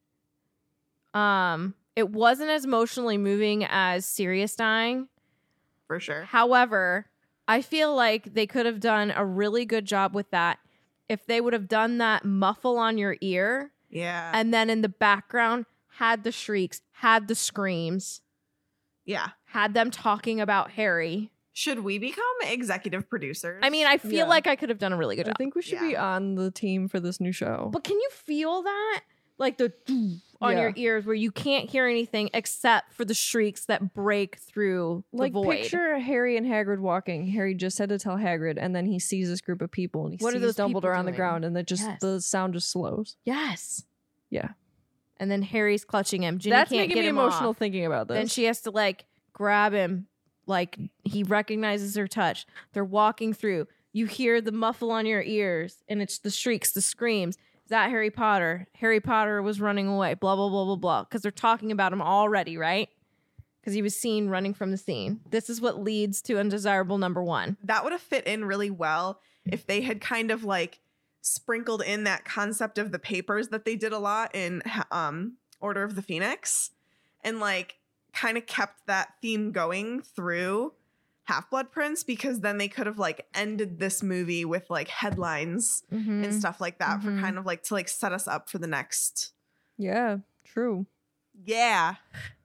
Um, it wasn't as emotionally moving as Sirius dying. For sure. However, I feel like they could have done a really good job with that if they would have done that muffle on your ear, Yeah. and then in the background had the shrieks, had the screams, yeah. had them talking about Harry. Should we become executive producers? I mean, I feel Yeah. like I could have done a really good I job. think we should be Yeah. on the team for this new show. But can you feel that? Like the on Yeah. your ears where you can't hear anything except for the shrieks that break through the Like void. picture Harry and Hagrid walking. Harry just had to tell Hagrid, and then he sees this group of people, and he What are sees those people Dumbledore on the doing? ground, and then just Yes. the sound just slows. Yes. Yeah. And then Harry's clutching him. Ginny That's can't making get me him emotional off. thinking about this. Then she has to like grab him. Like he recognizes her touch. They're walking through. You hear the muffle on your ears, and it's the shrieks, the screams. Is that Harry Potter? Harry Potter was running away. Blah blah blah blah blah. Because they're talking about him already, right? Because he was seen running from the scene. This is what leads to undesirable number one. that would have fit in really well if they had kind of like sprinkled in that concept of the papers that they did a lot in um Order of the Phoenix, and like kind of kept that theme going through Half-Blood Prince, because then they could have like ended this movie with like headlines Mm-hmm. and stuff like that Mhm. for kind of like to like set us up for the next. yeah, true. Yeah.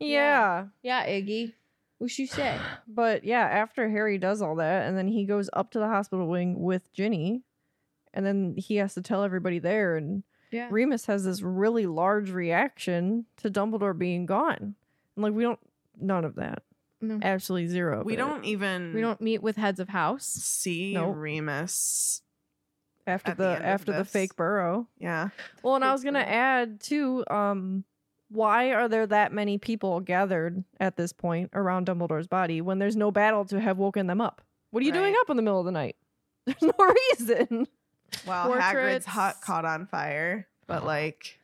Yeah. Yeah, Iggy. What you say? But yeah, after Harry does all that, and then he goes up to the hospital wing with Ginny, and then he has to tell everybody there, and Yeah. Remus has this really large reaction to Dumbledore being gone. And like we don't none of that. No. Absolutely zero. of We it. don't even We don't meet with heads of house. see Nope. Remus. after at the the, end of after the this. fake burrow. Yeah. Well, and I Fake was gonna burrow. add too, um, why are there that many people gathered at this point around Dumbledore's body when there's no battle to have woken them up? What are you doing Right. up in the middle of the night? There's no reason. Well, Hagrid's Portraits. hut caught on fire, but like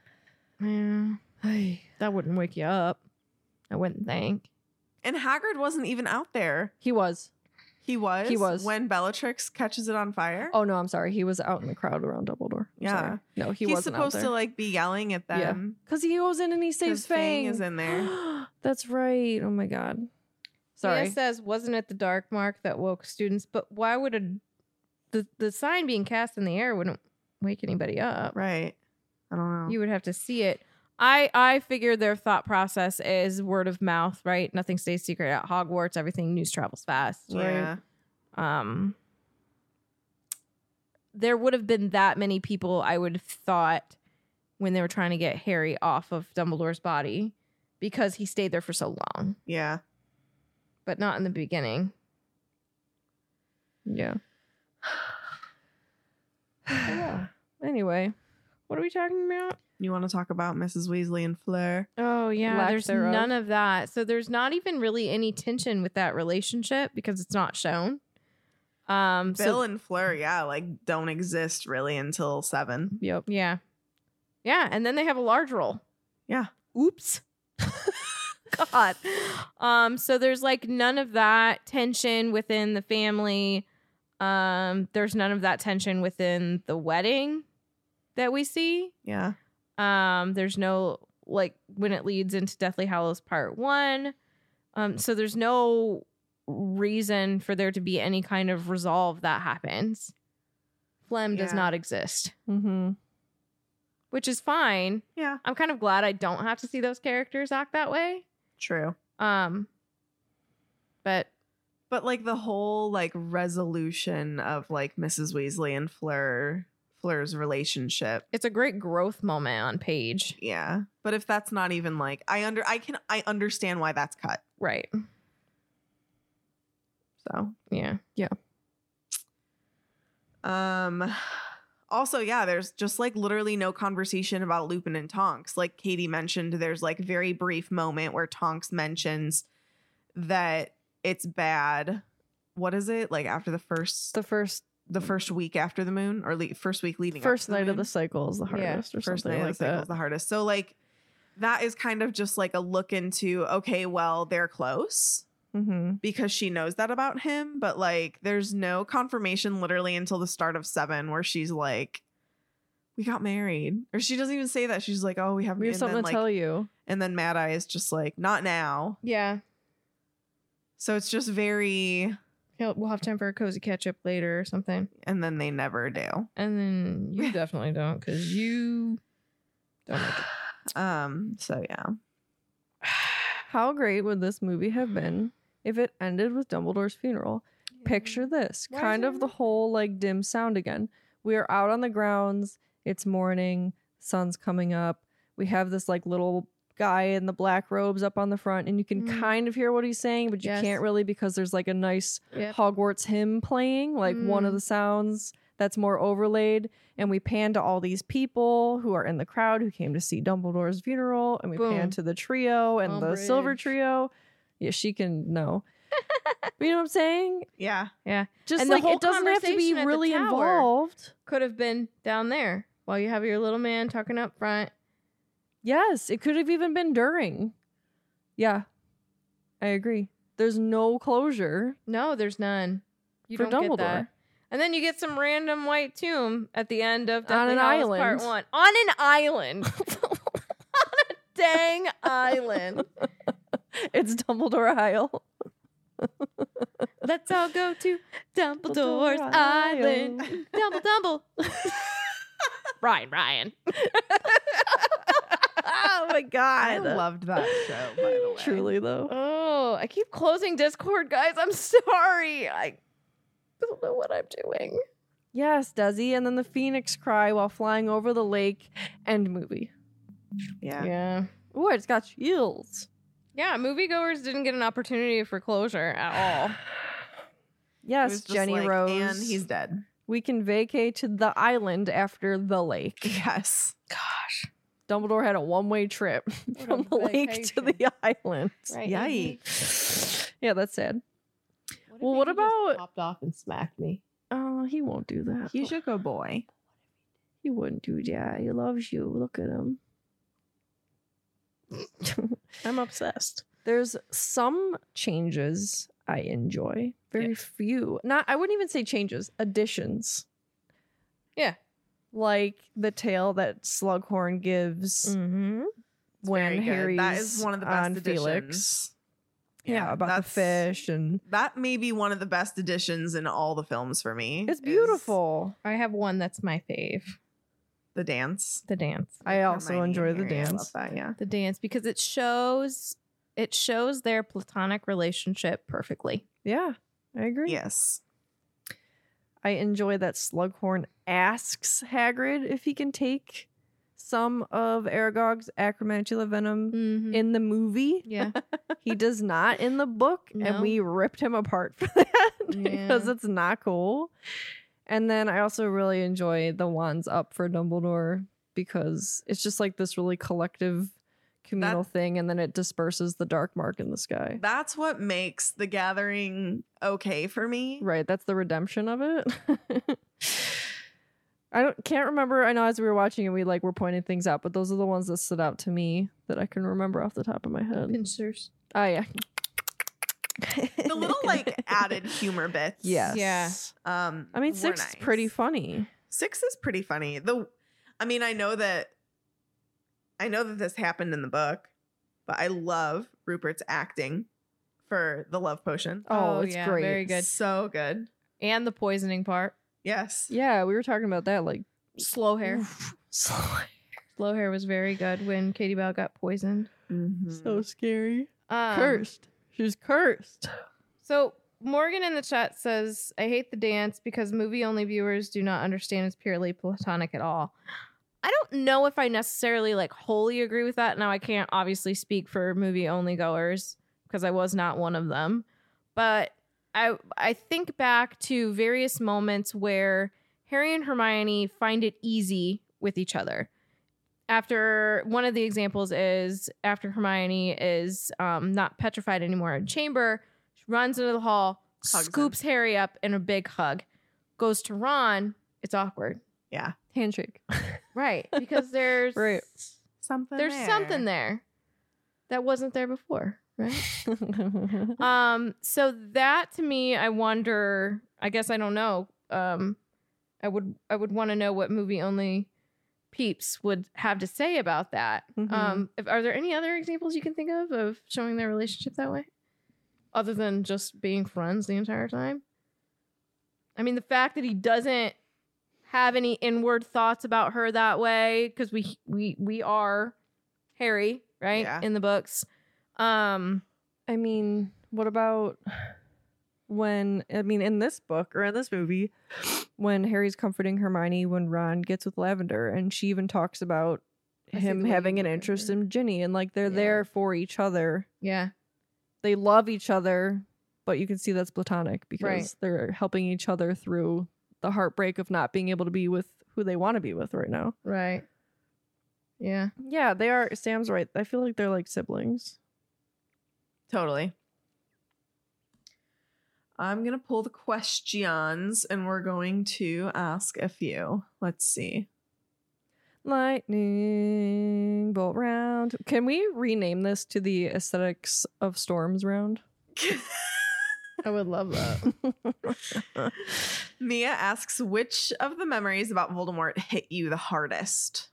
Yeah. That wouldn't wake you up. I wouldn't think. and Hagrid wasn't even out there. He was. He was. He was. when Bellatrix catches it on fire. Oh no, I'm sorry. He was out in the crowd around Dumbledore. I'm Yeah. sorry. No, he he's wasn't supposed out to there. like be yelling at Yeah. them. Because he goes in and he 'Cause saves Fang Fang. is in there. That's right. Oh my god. Sorry. Mia says, wasn't it the dark mark that woke students? But why would a the the sign being cast in the air wouldn't wake anybody up? Right. I don't know. You would have to see it. I I figure their thought process is word of mouth, right? Nothing stays secret at Hogwarts. Everything news travels fast. yeah. Um, there would have been that many people, I would have thought, when they were trying to get Harry off of Dumbledore's body because he stayed there for so long, Yeah. but not in the beginning. Yeah. yeah. Anyway, what are we talking about? You want to talk about Missus Weasley and Fleur? Oh yeah, Lack there's thereof. none of that. So there's not even really any tension with that relationship because it's not shown. Um, Bill so and Fleur, yeah, like don't exist really until seven. Yep. yeah, yeah, and then they have a large role. Yeah. Oops. God. Um, so there's like none of that tension within the family. Um, there's none of that tension within the wedding that we see. Yeah. Um, there's no like when it leads into Deathly Hallows Part One. Um, so there's no reason for there to be any kind of resolve that happens. Phlegm does Yeah. not exist, Mm-hmm. which is fine. Yeah. I'm kind of glad I don't have to see those characters act that way. True. Um, but But like the whole like resolution of like Missus Weasley and Fleur Flir's relationship. It's a great growth moment on page. Yeah. But if that's not even like I under I can I understand why that's cut. Right. So Yeah. um also, yeah, there's just like literally no conversation about Lupin and Tonks. Like Katie mentioned, there's like very brief moment where Tonks mentions that it's bad. What is it? Like after the first The first the first week after the moon or le- first week leading up first to the night of moon? the cycle is the Yeah, hardest, or First something night like of the cycle that. is the hardest. So like that is kind of just like a look into, okay, well, they're close Mm-hmm. because she knows that about him, but like there's no confirmation literally until the start of seven where she's like, we got married. Or she doesn't even say that. She's like, oh, we have We have and something then, to like, tell you. And then Mad Eye is just like, not now. Yeah. So it's just very, He'll, we'll have time for a cozy catch up later or something. and then they never do. And then you definitely don't because you don't make it. Um, so yeah. How great would this movie have been if it ended with Dumbledore's funeral? Picture this, Why kind is of it the not- whole like dim sound again. We are out on the grounds. It's morning. Sun's coming up. We have this like little guy in the black robes up on the front, and you can Mm. kind of hear what he's saying, but you Yes. can't really because there's like a nice Yep. Hogwarts hymn playing, like one of Mm. the sounds that's more overlaid. And we pan to all these people who are in the crowd who came to see Dumbledore's funeral, and we Boom. pan to the trio and the silver Umbridge. trio. Yeah, she can know. But you know what I'm saying? Yeah. Yeah. Just And the like whole it doesn't have to be conversation at the really tower. involved. Could have been down there while you have your little man talking up front. Yes, it could have even been during. Yeah, I agree. There's no closure. No, there's none. You For don't get that. Dumbledore. And then you get some random white tomb at the end of On Deathly an Hallows island. Part One. On an island. On a dang island. It's Dumbledore Isle. Let's all go to Dumbledore's Dumbledore Island. Island. Dumble, dumble. Ryan, Ryan. Oh my I god. loved that show, by the way. Truly though. Oh, I keep closing Discord, guys. I'm sorry. I don't know what I'm doing. Yes, Desi, and then the Phoenix cry while flying over the lake. End movie. Yeah. Yeah. Ooh, I just got chills. Yeah, moviegoers didn't get an opportunity for closure at all. It Yes, was just Jenny like, Rose. And he's dead. We can vacate to the island after the lake. Yes. Gosh. Dumbledore had a one-way trip from the lake to the island. Right. Yikes. Yeah, that's sad. Well, what about- popped off and smacked me? Oh, he won't do that. He's a good boy. He wouldn't do that. He loves you. Look at him. I'm obsessed. There's some changes I enjoy. Very Yeah. few. Not I wouldn't even say changes, additions. Yeah. Like the tale that Slughorn gives Mm-hmm. when Very good. Harry's That is one of the best on additions. Felix. Yeah, about the that's- fish, and That may be one of the best additions in all the films for me. it's is beautiful. I have one that's my fave. The dance. The dance. I also Hermione enjoy and the Harry, I dance. love that, yeah. The dance because it shows it shows their platonic relationship perfectly. Yeah, I agree. Yes. I enjoy that Slughorn asks Hagrid if he can take some of Aragog's acromantula venom Mm-hmm. in the movie. Yeah. He does not in the book, No. and we ripped him apart for that because Yeah. it's not cool. And then I also really enjoy the wands up for Dumbledore because it's just like this really collective communal That- thing, and then it disperses the dark mark in the sky. That's what makes the gathering okay for me. Right, that's the redemption of it. I don't can't remember. I know as we were watching it, we like were pointing things out, but those are the ones that stood out to me that I can remember off the top of my head. Pincers. Oh yeah, The little like added humor bits. yes, Yeah. Um I mean, were six is pretty nice. funny. Six is pretty funny. The I mean, I know that I know that this happened in the book, but I love Rupert's acting for the love potion. Oh, Oh, it's yeah, great. very good. So good. And the poisoning part. Yes. Yeah, we were talking about that. Like, Slow hair. oof, so, Slow hair was very good when Katie Bell got poisoned. Mhm. so scary. Um, Cursed. She's cursed. So Morgan in the chat says, I hate the dance because movie-only viewers do not understand it's purely platonic at all. I don't know if I necessarily like wholly agree with that. Now, I can't obviously speak for movie-only goers because I was not one of them. But I I think back to various moments where Harry and Hermione find it easy with each other. After one of the examples is after Hermione is um, not petrified anymore in chamber, she runs into the hall, Hugs scoops him. Harry up in a big hug, goes to Ron. It's awkward, Yeah. Handshake. right? Because there's Right. Something there's there. something there that wasn't there before, right? um, so that to me, I wonder. I guess I don't know. Um, I would I would want to know what movie only peeps would have to say about that. Mhm. Um, if, are there any other examples you can think of of showing their relationship that way, other than just being friends the entire time? I mean, the fact that he doesn't have any inward thoughts about her that way, because we we we are Harry, right? Yeah. In the books. Um, I mean, what about when, I mean, in this book or in this movie, when Harry's comforting Hermione when Ron gets with Lavender, and she even talks about I see him the way having you an look at interest her. in Ginny, and like they're Yeah. there for each other. yeah. They love each other, but you can see that's platonic because Right. they're helping each other through the heartbreak of not being able to be with who they want to be with right now. Right. Yeah. Yeah, they are. Sam's right. I feel like they're like siblings. Totally. I'm going to pull the questions and we're going to ask a few. Let's see. Lightning bolt round. Can we rename this to the Aesthetics of Storms round? I would love that. Mia asks, which of the memories about Voldemort hit you the hardest?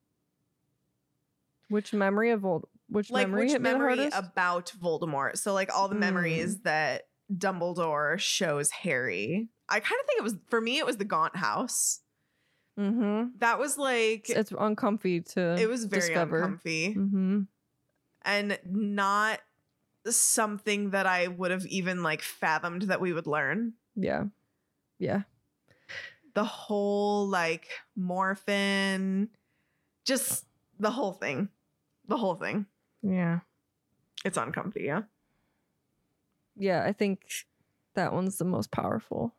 Which memory of old? Which Like, memory which hit me the memory hardest? about Voldemort? So, like, all the Mm. memories that Dumbledore shows Harry. I kind of think it was, for me, it was the Gaunt House. Mm-hmm. That was like, It's uncomfy to. it was very discover. uncomfy Mm-hmm. and not something that I would have even like fathomed that we would learn. Yeah. Yeah. The whole like morphin, just the whole thing, the whole thing. Yeah. It's uncomfy. Yeah. Yeah. I think that one's the most powerful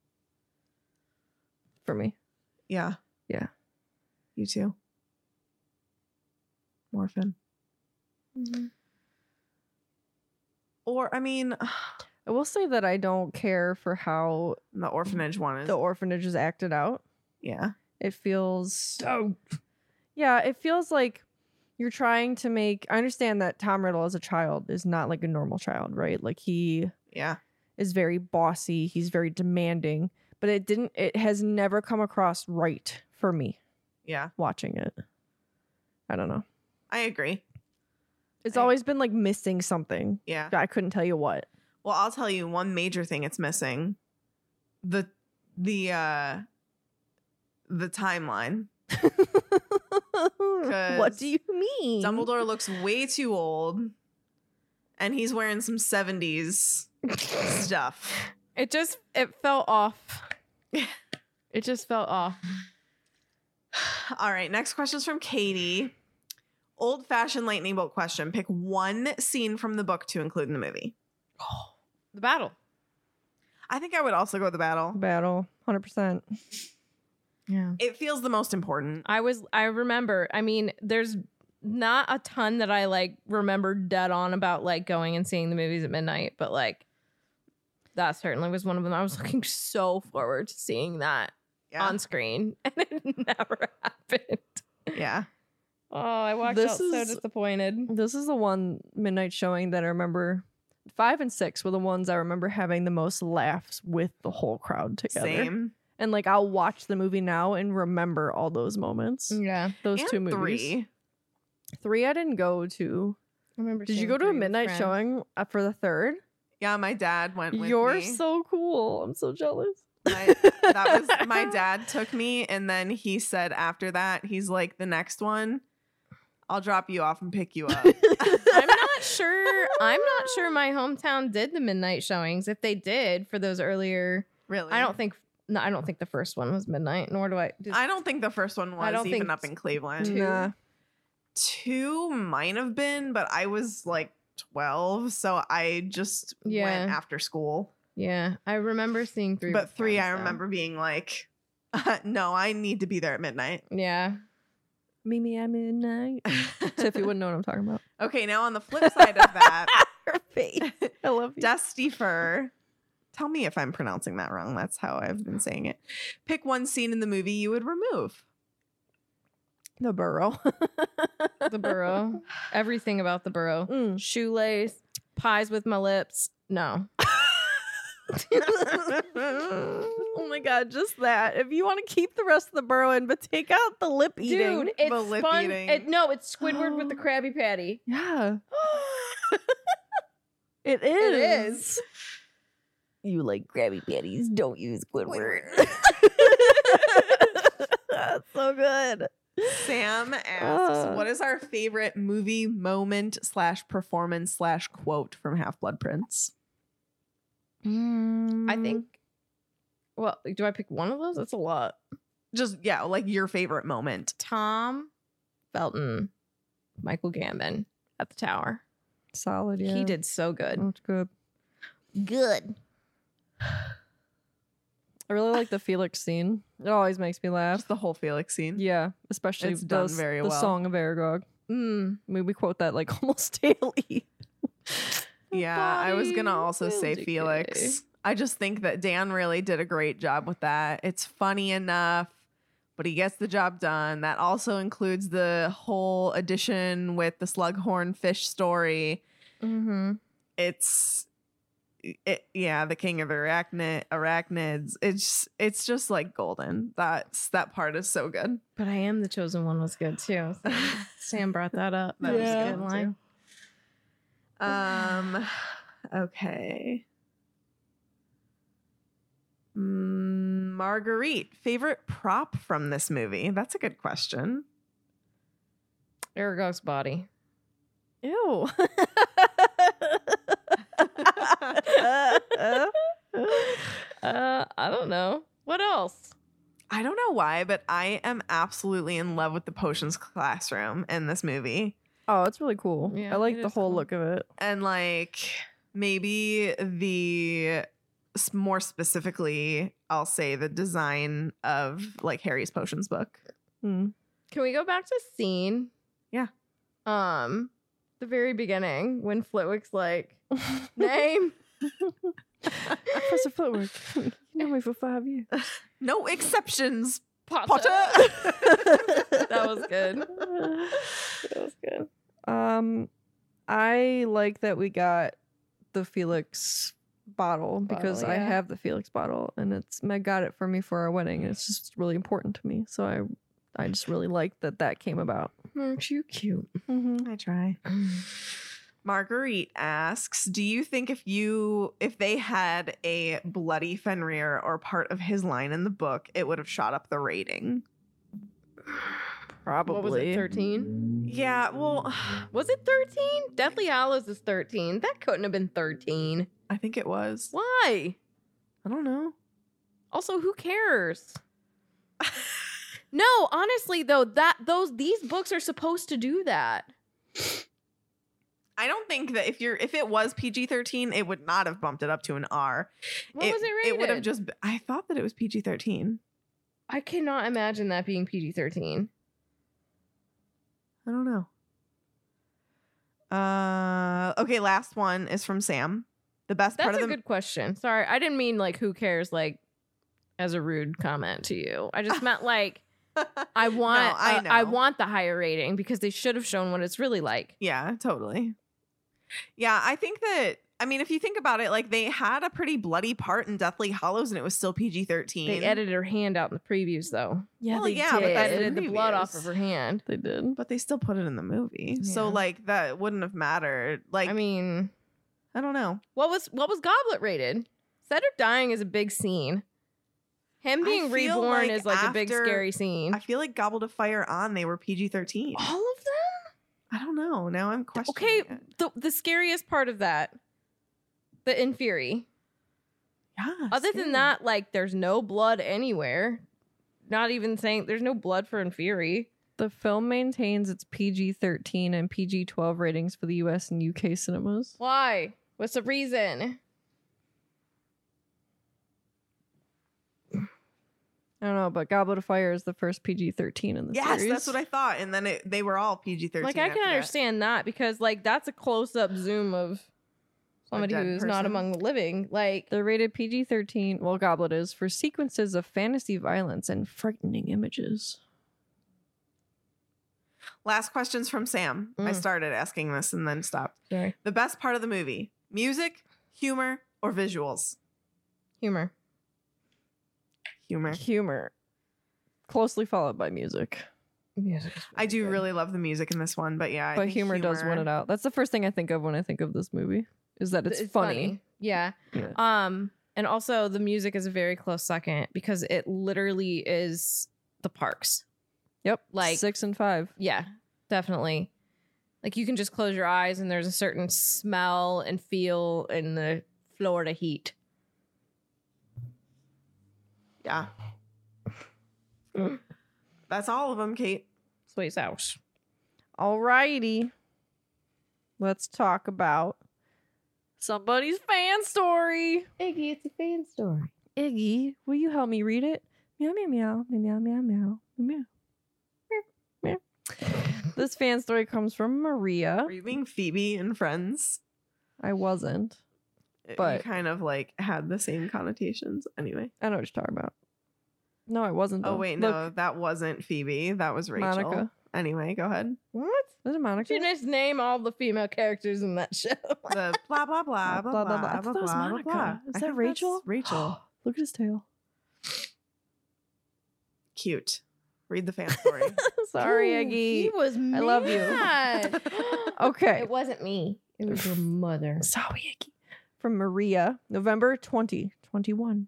for me. Yeah. Yeah. You too. Morphin. Or, I mean, I will say that I don't care for how the orphanage one is. the orphanage is acted out. yeah. It feels. Oh. Yeah, it feels like you're trying to make. I understand that Tom Riddle as a child is not like a normal child, right? Like he Yeah. is very bossy. He's very demanding, but it didn't. It has never come across right for me Yeah. watching it. I don't know. I agree. It's I- always been like missing something. Yeah. I couldn't tell you what. Well, I'll tell you one major thing it's missing. The, the, uh, the timeline. What do you mean? Dumbledore looks way too old and he's wearing some seventies stuff. It just it felt off. It just felt off. All right, next question is from Katie. Old fashioned lightning bolt question. Pick one scene from the book to include in the movie. The battle. I think I would also go with the battle. Battle, one hundred percent. Yeah. It feels the most important. I was I remember. I mean, there's not a ton that I like remember dead on about like going and seeing the movies at midnight, but like that certainly was one of them. I was looking so forward to seeing that Yeah. on screen, and it never happened. Yeah. Oh, I walked This out so is- disappointed. This is the one midnight showing that I remember. Five and six were the ones I remember having the most laughs with the whole crowd together. Same. And like I'll watch the movie now and remember all those moments. Yeah, Those And two movies. three. Three I didn't go to. I remember. Did you seeing go to a three with midnight friends. showing uh, for the third? Yeah, my dad went with You're me. so cool. I'm so jealous. My, that was my dad took me, and then he said after that, he's like, the next one, I'll drop you off and pick you up. I'm not sure. I'm not sure my hometown did the midnight showings. If they did for those earlier, Really? I don't think. No, I don't think the first one was midnight. Nor do I. Did, I don't think the first one I was don't even think up in Cleveland. two. Nah. Two might have been, but I was like twelve, so I just Yeah. went after school. Yeah, I remember seeing three. But with three, friends, I though. remember being like, no, I need to be there at midnight. Yeah. Meet me at midnight. Tiff, you wouldn't know what I'm talking about. Okay, now on the flip side of that, Her face. I love you. Dusty Fur. Tell me if I'm pronouncing that wrong. That's how I've been saying it. Pick one scene in the movie you would remove. The burrow. The burrow. Everything about the burrow. Mm. Shoelace, pies with my lips. No. Oh my god, just that. If you want to keep the rest of the burrow in, but take out the lip eating. Dude, it's The lip fun. eating. It, no, it's Squidward with the Krabby Patty. Yeah. It is. It is. You like Krabby Patties, don't use Squidward. That's so good. Sam asks, Uh. what is our favorite movie moment slash performance slash quote from Half-Blood Prince? I think. Well, do I pick one of those? That's a lot. Just, yeah, like your favorite moment. Tom Felton, Michael Gambon at the tower. solid. Yeah, He did so good. That's good. Good. I really like the Felix scene. It always makes me laugh. Just the whole Felix scene. Yeah, especially It's done the, very the well. Song of Aragog. Mm. I mean, we quote that like almost daily. Yeah, I was Body gonna also will say decay. Felix. I just think that Dan really did a great job with that. It's funny enough, but he gets the job done. That also includes the whole addition with the Slughorn fish story. Mm-hmm. It's it, yeah, the king of arachnid arachnids. It's it's just like golden. That's that part is so good. But I am the chosen one was good too. So Sam brought that up. That was Yeah. a good line. Um, okay. Mm, Marguerite, favorite prop from this movie? That's a good question. Aragog's body. Ew. Uh, I don't know. What else? I don't know why, but I am absolutely in love with the potions classroom in this movie. Oh, it's really cool. Yeah, I like it the is whole cool. look of it. And like maybe the s- more specifically, I'll say the design of like Harry's potions book. Hmm. Can we go back to scene? Yeah. Um, the very beginning when Flitwick's like, name. Professor Footwork. You know me for five years. No exceptions, Potter. Potter. That was good. That was good. Um, I like that we got the Felix bottle because Bottle, I yeah. have the Felix bottle, and it's Meg got it for me for our wedding, and it's just really important to me. So I, I just really like that that came about. Aren't you cute? Mm-hmm. I try. Marguerite asks, do you think if you if they had a bloody Fenrir or part of his line in the book, it would have shot up the rating? Probably. What was it, thirteen? Yeah, well, Was it thirteen? Deathly Hallows is thirteen. That couldn't have been thirteen. I think it was. Why? I don't know. Also, who cares? No, honestly though, that those these books are supposed to do that. I don't think that if you're if it was P G thirteen, it would not have bumped it up to an R. What was it rated? It would have just. I thought that it was P G thirteen. I cannot imagine that being P G thirteen. I don't know. Uh, okay. Last one is from Sam. The best That's part a of the good question. Sorry, I didn't mean like who cares like as a rude comment to you. I just meant like I want No, I uh, I know. want the higher rating because they should have shown what it's really like. Yeah, totally. Yeah, I think that. I mean, if you think about it, like they had a pretty bloody part in Deathly Hallows, and it was still P G thirteen. They edited her hand out in the previews though. Yeah, Well, they yeah, but did. that's edited the blood off previews. of her hand. They did. but they still put it in the movie, so Yeah. like that wouldn't have mattered. Like, I mean, I don't know. what was what was Goblet rated? Cedric dying is a big scene. Him I being feel reborn like is like a big after- scary scene. I feel like Goblet of Fire on they were P G thirteen. All of them? I don't know. Now I'm questioning Okay, it. the the scariest part of that, the Inferi. Yeah. Other scary. than that, like, there's no blood anywhere. Not even saying there's no blood for Inferi. The film maintains its P G thirteen and P G twelve ratings for the U S and U K cinemas. Why? What's the reason? I don't know, but Goblet of Fire is the first P G thirteen in the Yes, series. that's what I thought. And then it, they were all P G thirteen. Like, I after can that. understand that because, like, that's a close-up zoom of somebody dead who's not person. among the living. Like, They're rated P G thirteen, well, Goblet is, for sequences of fantasy violence and frightening images. Last questions from Sam. I Mm. started asking this and then stopped. sorry, The best part of the movie: music, humor, or visuals? humor. Humor. Humor. Closely followed by music. Music. I do really love the music in this one, but yeah, I but think humor, does win it out. That's the first thing I think of when I think of this movie, is that it's, funny. Yeah. Yeah. Um, and also the music is a very close second because it literally is the parks. Yep. Like- six and five. Yeah, definitely. Like, you can just close your eyes and there's a certain smell and feel in the Florida heat. Yeah. That's all of them, Kate. Sweet sauce. Alrighty. Let's talk about somebody's fan story. Iggy, it's a fan story. Iggy, will you help me read it? Meow, meow, meow, meow, meow, meow, meow, meow. Meow. This fan story comes from Maria. Are you being Phoebe in Friends? I wasn't. It- But- you kind of like had the same connotations. Anyway. I know what you're talking about. No, I wasn't. Oh though. wait, Look, no, that wasn't Phoebe. That was Rachel. Monica. Anyway, go ahead. What? Was it Monica? She just name all the female characters in that show. The blah blah blah blah blah blah blah I thought that was blah. Monica. blah. Is I that think Rachel? that's Rachel. Look at his tail. Cute. Read the fan story. Sorry, Ooh, Iggy. He was I love you. mad. Okay. It wasn't me. It was your mother. Sorry, Iggy. From Maria, November twentieth, twenty-one.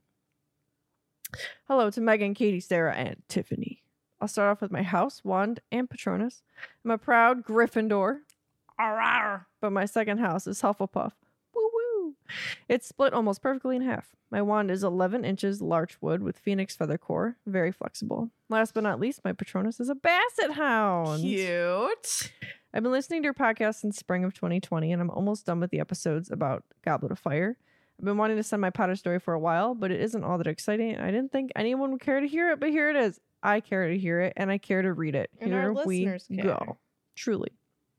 Hello to Megan, Katie, Sarah, and Tiffany. I'll start off with my house, wand, and Patronus. I'm a proud Gryffindor. But my second house is Hufflepuff. Woo woo. It's split almost perfectly in half. My wand is eleven inches larch wood with phoenix feather core, very flexible. Last but not least, my Patronus is a basset hound. Cute. I've been listening to your podcast since spring of twenty twenty, and I'm almost done with the episodes about Goblet of Fire. I've been wanting to send my Potter story for a while, but it isn't all that exciting. I didn't think anyone would care to hear it, but here it is. I care to hear it, and I care to read it. And Here our we listeners care. go. Truly.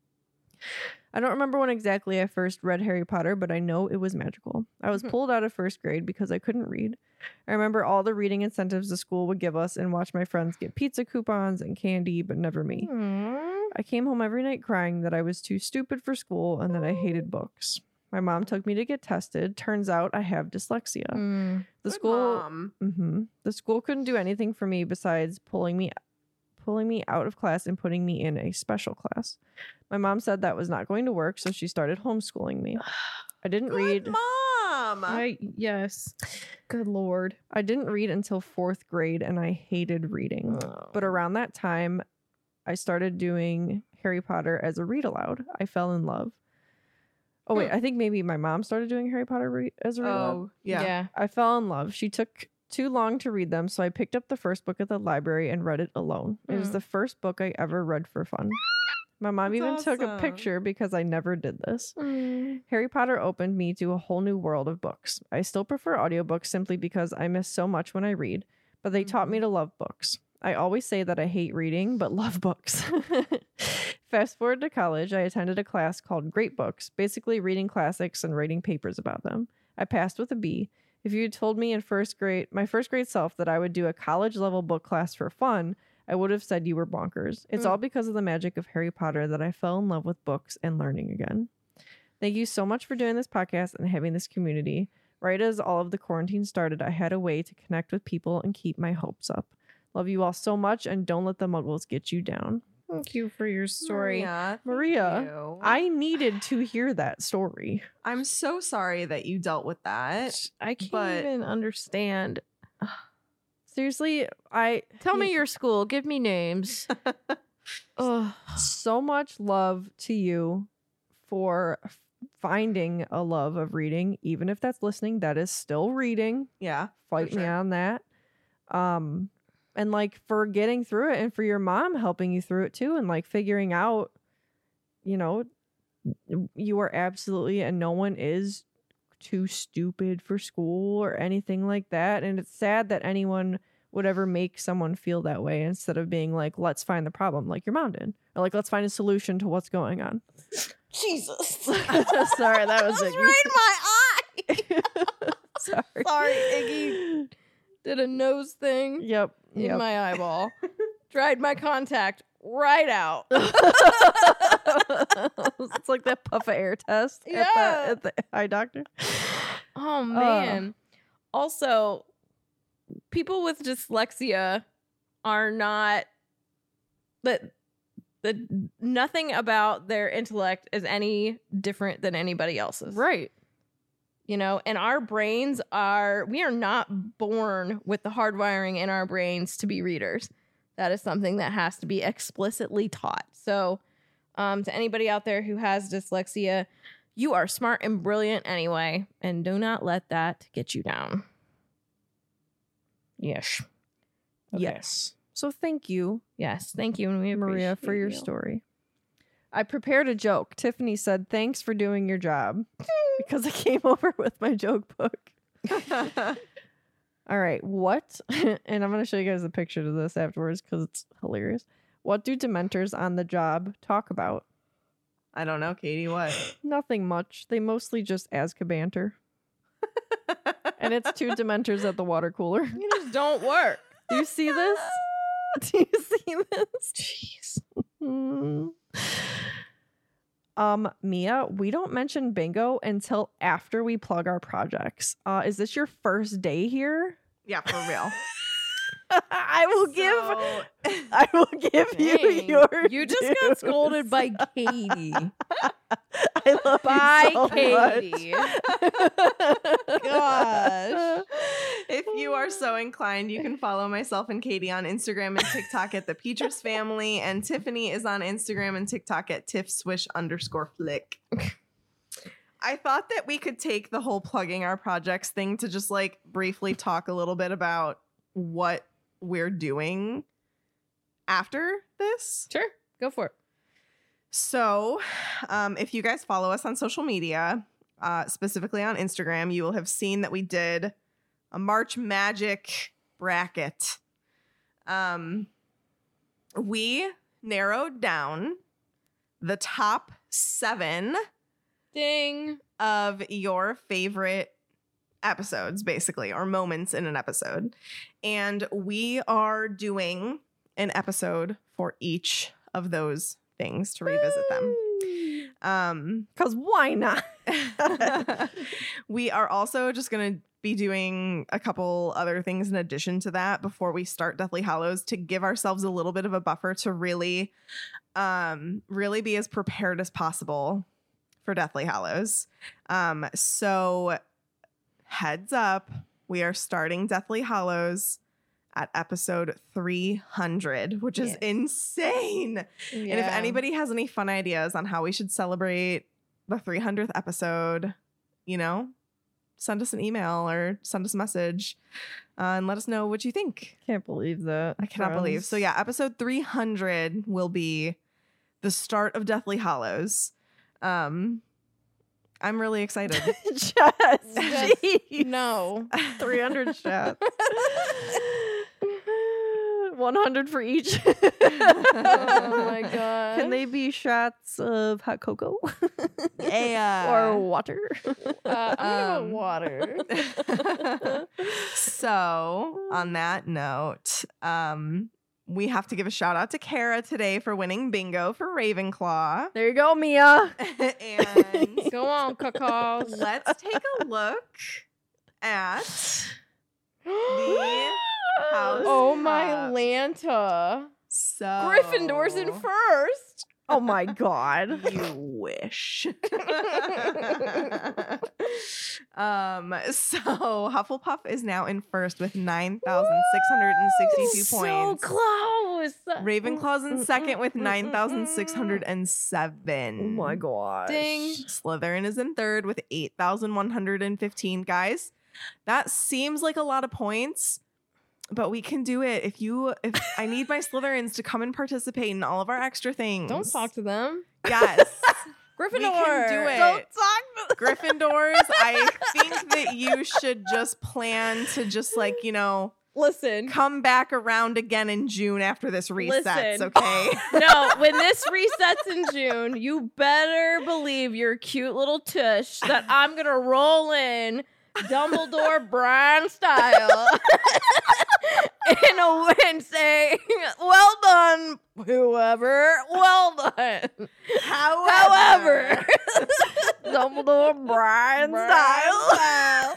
I don't remember when exactly I first read Harry Potter, but I know it was magical. I was Mhm. pulled out of first grade because I couldn't read. I remember all the reading incentives the school would give us and watch my friends get pizza coupons and candy, but never me. I came home every night crying that I was too stupid for school and that I hated books. My mom took me to get tested. Turns out I have dyslexia. Mm. The Good school mom. hmm The school couldn't do anything for me besides pulling me pulling me out of class and putting me in a special class. My mom said that was not going to work, so she started homeschooling me. I didn't Good read mom. I yes. Good lord. I didn't read until fourth grade and I hated reading. But around that time, I started doing Harry Potter as a read aloud. I fell in love. Oh wait, Hmm. I think maybe my mom started doing Harry Potter re- as a read aloud. Oh, yeah. I fell in love. She took too long to read them, so I picked up the first book at the library and read it alone. It was Mm. the first book I ever read for fun. My mom That's even took a awesome. picture because I never did this. Mm. Harry Potter opened me to a whole new world of books. I still prefer audiobooks simply because I miss so much when I read, but they taught me to love books. I always say that I hate reading, but love books. Fast forward to college, I attended a class called Great Books, basically reading classics and writing papers about them. I passed with a B. If you had told me in first grade, my first grade self, that I would do a college level book class for fun, I would have said you were bonkers. It's Mm. all because of the magic of Harry Potter that I fell in love with books and learning again. Thank you so much for doing this podcast and having this community. Right as all of the quarantine started, I had a way to connect with people and keep my hopes up. Love you all so much, and don't let the muggles get you down. Thank you for your story. Maria, thank Maria, you. I needed to hear that story. I'm so sorry that you dealt with that. I can't But- even understand. Seriously, I Tell me your school. Give me names. Ugh. So much love to you for f- finding a love of reading, even if that's listening, that is still reading. Yeah. Fight me sure. on that. Um, and like for getting through it and for your mom helping you through it too, and like figuring out, you know, you are absolutely, and no one is too stupid for school or anything like that. And it's sad that anyone would ever make someone feel that way instead of being like, let's find the problem, like your mom did, or like, let's find a solution to what's going on. Jesus. Sorry, that was That was Iggy. right in my eye. Sorry. Sorry, Iggy. Did a nose thing Yep. in Yep. my eyeball. Dried my contact right out. It's like that puff of air test Yeah. at, the, at the eye doctor. Oh man. Also, people with dyslexia are not that that nothing about their intellect is any different than anybody else's. Right. You know, and our brains are we are not born with the hardwiring in our brains to be readers. That is something that has to be explicitly taught. So, um, to anybody out there who has dyslexia, you are smart and brilliant anyway, and do not let that get you down. Yes. Okay. Yes. So thank you, Yes. Thank you, and we Maria, for appreciate your you. story. I prepared a joke. Tiffany said, thanks for doing your job, because I came over with my joke book. All right. What? And I'm going to show you guys a picture of this afterwards because it's hilarious. What do Dementors on the job talk about? I don't know, Katie. What? Nothing much. They mostly just Azka banter. And it's two Dementors at the water cooler. You just don't work. Do you see this? Do you see this? Jeez. Mm. Um, Mia, we don't mention bingo until after we plug our projects. Uh, is this your first day here? Yeah, for real. I will give. So- I will give you Dang, your. you just got dues. scolded by Katie. I love By you so Katie. much. Gosh. If you are so inclined, you can follow myself and Katie on Instagram and TikTok at the Peters Family, and Tiffany is on Instagram and TikTok at tiffswish underscore flick. I thought that we could take the whole plugging our projects thing to just like briefly talk a little bit about what we're doing after this. Sure. Go for it. So, um, if you guys follow us on social media, uh, specifically on Instagram, you will have seen that we did a March Magic bracket. Um, we narrowed down the top seven Ding. of your favorite episodes, basically, or moments in an episode. And we are doing an episode for each of those things to revisit them. Um, Because why not? we are also just going to be doing a couple other things in addition to that before we start Deathly Hallows to give ourselves a little bit of a buffer to really, um, really be as prepared as possible for Deathly Hallows. Um, so heads up, we are starting Deathly Hallows at episode three hundred, which is Yes. insane. And if anybody has any fun ideas on how we should celebrate the three hundredth episode, you know, send us an email or send us a message uh, and let us know what you think. Can't believe that. I cannot believe. So yeah, episode three hundred will be the start of Deathly Hallows. Um, I'm really excited. Just, Yes. jeez. No. three hundred shots. one hundred for each. Oh my god. Can they be shots of hot cocoa? Yeah. Or water? Uh, I'm Um, gonna go water. So on that note, um, we have to give a shout out to Kara today for winning bingo for Ravenclaw. There you go, Mia. And Go on, cacos. let's take a look at the house. Oh my top. Lanta. So Gryffindor's in first. Oh my god. You wish. Um, so Hufflepuff is now in first with nine thousand six hundred sixty-two so points. close. Ravenclaw's in second with nine thousand six hundred Oh seven. my gosh. Ding. Slytherin is in third with eight thousand one hundred fifteen. Guys, that seems like a lot of points, but we can do it. If you, if I need my Slytherins to come and participate in all of our extra things. Don't talk to them. Yes. Gryffindor. We can do it. Don't talk to Gryffindors, I think that you should just plan to just like, you know, Listen. come back around again in June after this resets, Listen. okay? No, when this resets in June, you better believe your cute little tush that I'm going to roll in Dumbledore Brian style in a win say, well done, whoever, well done. However, Dumbledore Brian style.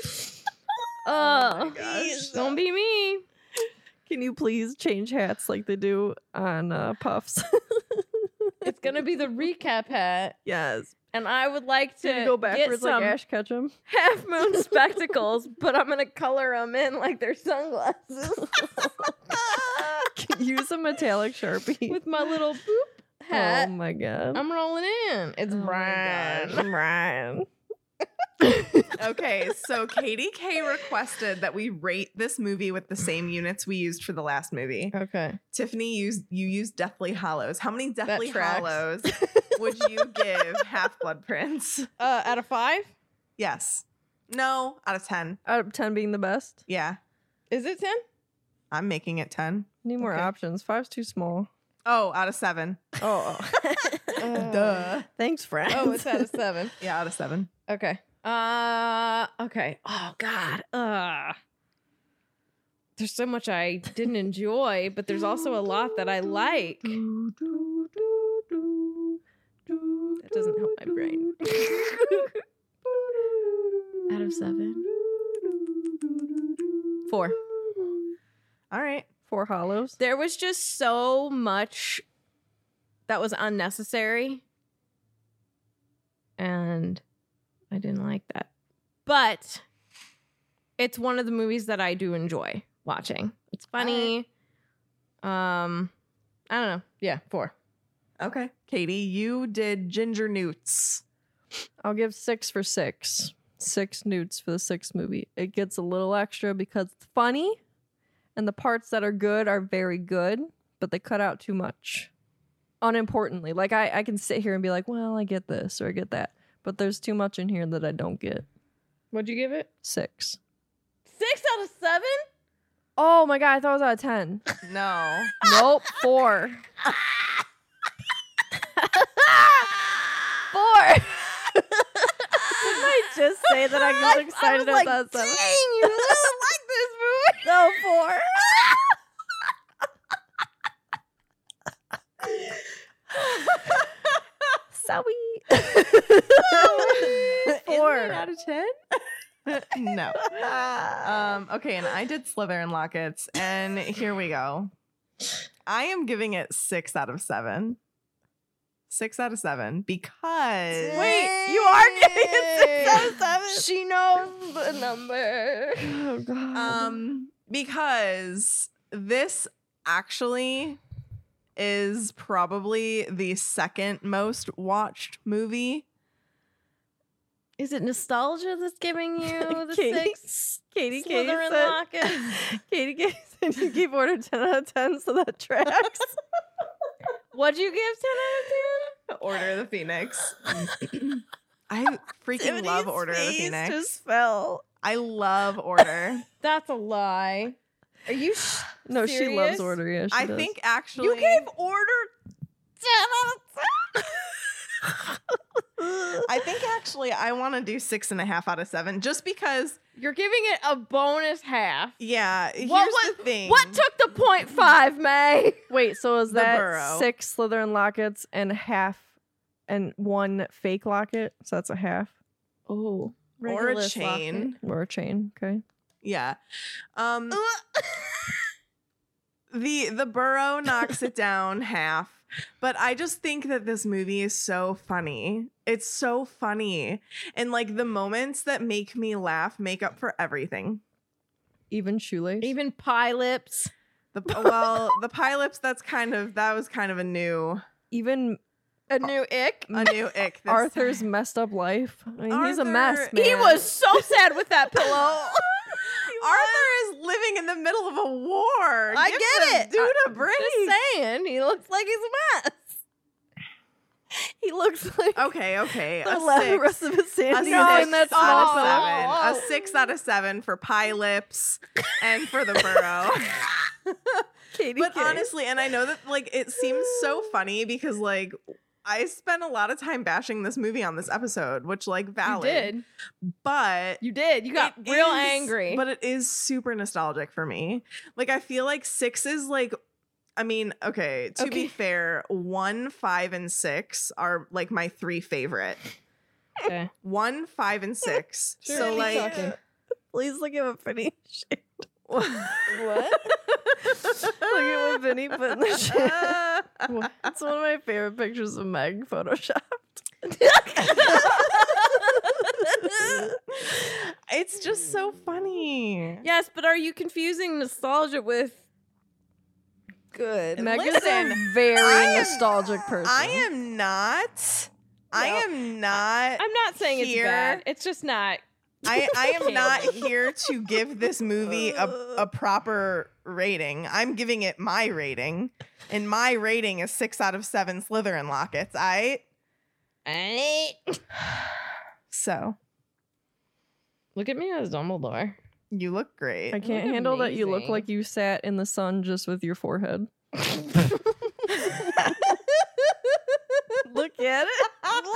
Uh, don't be me. Can you please change hats like they do on uh, Puffs? It's going to be the recap hat. Yes. And I would like to Can you go get backwards some like Ash Ketchum? half moon spectacles, but I'm gonna color them in like they're sunglasses Can you use a metallic Sharpie? with my little boop hat. Oh my god. I'm rolling in. It's Oh my Brian. gosh. Brian. Okay, so Katie K requested that we rate this movie with the same units we used for the last movie. Okay. Tiffany, used you used Deathly Hallows. How many Deathly tracks. Hallows would you give Half Blood Prince? Uh, out of five, Yes. No, out of ten. Out of ten being the best. Yeah, is it ten? I'm making it ten. Need more Okay. options. Five's too small. Oh, out of seven. Oh. Duh. Thanks, friends. Oh, it's out of seven. Yeah, out of seven. Okay. Uh. Okay. Oh God. Uh. There's so much I didn't enjoy, but there's also a lot that I like. That doesn't help my brain. Out of seven. Four. All right. Four hollows. There was just so much that was unnecessary. And I didn't like that. But it's one of the movies that I do enjoy watching. It's funny. Um, I don't know. Yeah, four. Okay. Katie, you did Ginger Newts. I'll give six for six. Six newts for the sixth movie. It gets a little extra because it's funny, and the parts that are good are very good, but they cut out too much. Unimportantly. Like, I, I can sit here and be like, well, I get this or I get that. But there's too much in here that I don't get. What'd you give it? Six. Six out of seven? Oh my god, I thought it was out of ten. No. Nope, four. Four. Didn't I just say that I was excited I was about like, seven? dang, you really like this movie. No, four. Sorry. Four. Is it out of ten? No. Um, okay, and I did Slytherin Lockets, and here we go. I am giving it six out of seven. Six out of seven because Wait, you are giving it six out of seven? She knows the number. Oh god. um because this actually is probably the second most watched movie. Is it nostalgia that's giving you the Katie- six? Katie K Slytherin said, Lockets? Katie K said you give order ten out of ten, so that tracks. What'd you give ten out of ten? Order of the Phoenix. I freaking love Order of the Phoenix. Just fell. I love Order. That's a lie. Are you sh- No, she serious? loves order. Yeah, she I does. think actually You gave Order ten out of ten? I think actually I want to do six and a half out of seven just because You're giving it a bonus half. yeah, here's What was- the thing. What took the point five, May? Wait, so is The that burrow. six Slytherin lockets and half and one fake locket? So that's a half Oh, or a chain. or a chain. Okay. Yeah. Um the the burrow knocks it down half. But I just think that this movie is so funny. It's so funny. And like the moments that make me laugh make up for everything. Even shoelace. Even pie lips. The well, the pie lips, that's kind of that was kind of a new Even A new ick. a new ick. This Arthur's messed up life. I mean, he's a Arthur- mess, man. He was so sad with that pillow. Arthur is living in the middle of a war. I Give get this it. Dude, I- a break. Just saying, he looks like he's a mess. He looks like Okay, okay. the A la- six. rest of his A sanity six is in that small out of pillow. seven. Oh. A six out of seven for pie lips and for the burrow. Katie But K. honestly, and I know that like it seems so funny because like I spent a lot of time bashing this movie on this episode, which like valid. You did. But You did. You got it real is- angry. But it is super nostalgic for me. Like I feel like six is like I mean, okay, to Okay. be fair, one, five, and six are like my three favorite. okay. One, five, and six. Sure, so keep like talking. Please look at what Vinny shit. what? Look at what Vinny put in the shit. It's one of my favorite pictures of Meg photoshopped. It's just so funny. Yes, but are you confusing nostalgia with good? Meg is Listen, a very I am- nostalgic person. I am not. I No. am not. I'm not saying it's here. bad. It's just not. I, I am not here to give this movie a, a proper rating. I'm giving it my rating, and my rating is six out of seven Slytherin lockets. I so Look at me as Dumbledore. you look great. I can't look handle that you look amazing. like you sat in the sun just with your forehead. Look at it.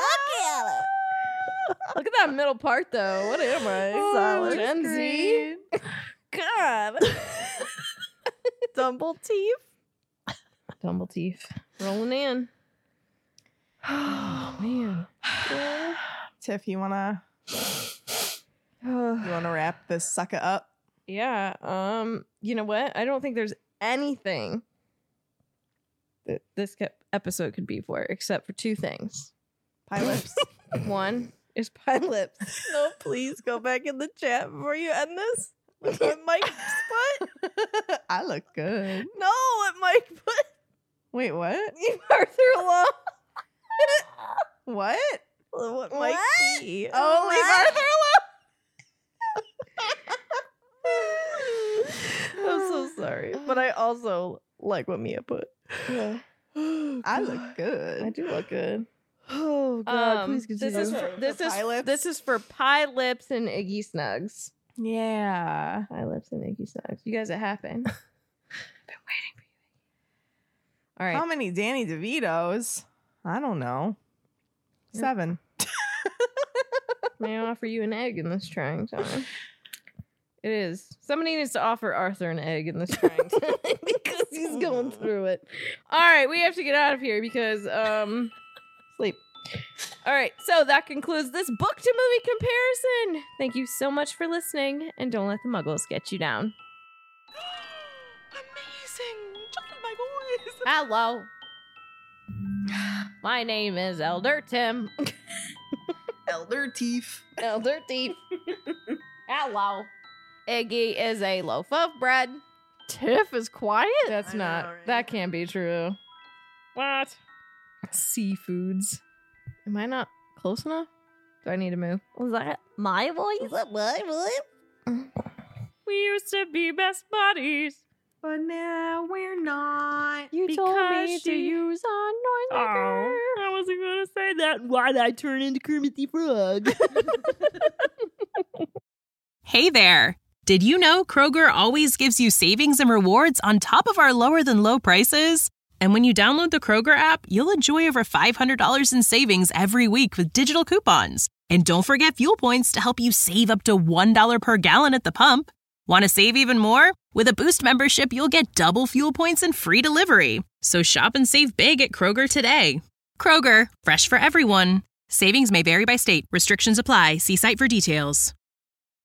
Look at that middle part, though. What am I? Solid. Gen Z. God. Dumble teeth. Dumble teeth. Rolling in. Oh, man. Tiff, you wanna you wanna wrap this sucker up? Yeah. Um. You know what? I don't think there's anything that this ke- episode could be for, except for two things. Pie lips. One is pie lips. No, please go back in the chat before you end this. Look what Mike put. I look good. No, what Mike put. Wait, what? Leave Arthur alone. What? What Mike What? be? Oh, leave Arthur alone. I'm so sorry, but I also like what Mia put. Yeah. I look good. I do look good. Oh God, Um, please this continue. is For- for, this for is pie lips? this is for pie lips and Iggy Snugs. Yeah. Pie lips and Iggy Snugs. You guys, it happened. I've been waiting for you. All right. How many Danny DeVitos? I don't know. Yep. Seven. May I offer you an egg in this trying time? It is. Somebody needs to offer Arthur an egg in this trying time because he's going through it. All right, we have to get out of here because um, sleep. All right, so that concludes this book to movie comparison. Thank you so much for listening, and don't let the Muggles get you down. Amazing. Just my voice. Hello. My name is Elder Tim. Elder Teeth. Elder Thief. Hello. Iggy is a loaf of bread. Tiff is quiet. That's I know, not. right? That can't be true. What? Seafoods. Am I not close enough? Do I need to move? Was that my voice? Is that my voice? We used to be best buddies. But now we're not. You told me Because to she- use a noisemaker. I wasn't going to say that. Why'd I turn into Kermit the Frog? Hey there! Did you know Kroger always gives you savings and rewards on top of our lower than low prices? And when you download the Kroger app, you'll enjoy over five hundred dollars in savings every week with digital coupons. And don't forget fuel points to help you save up to one dollar per gallon at the pump. Want to save even more? With a Boost membership, you'll get double fuel points and free delivery. So shop and save big at Kroger today. Kroger, fresh for everyone. Savings may vary by state. Restrictions apply. See site for details.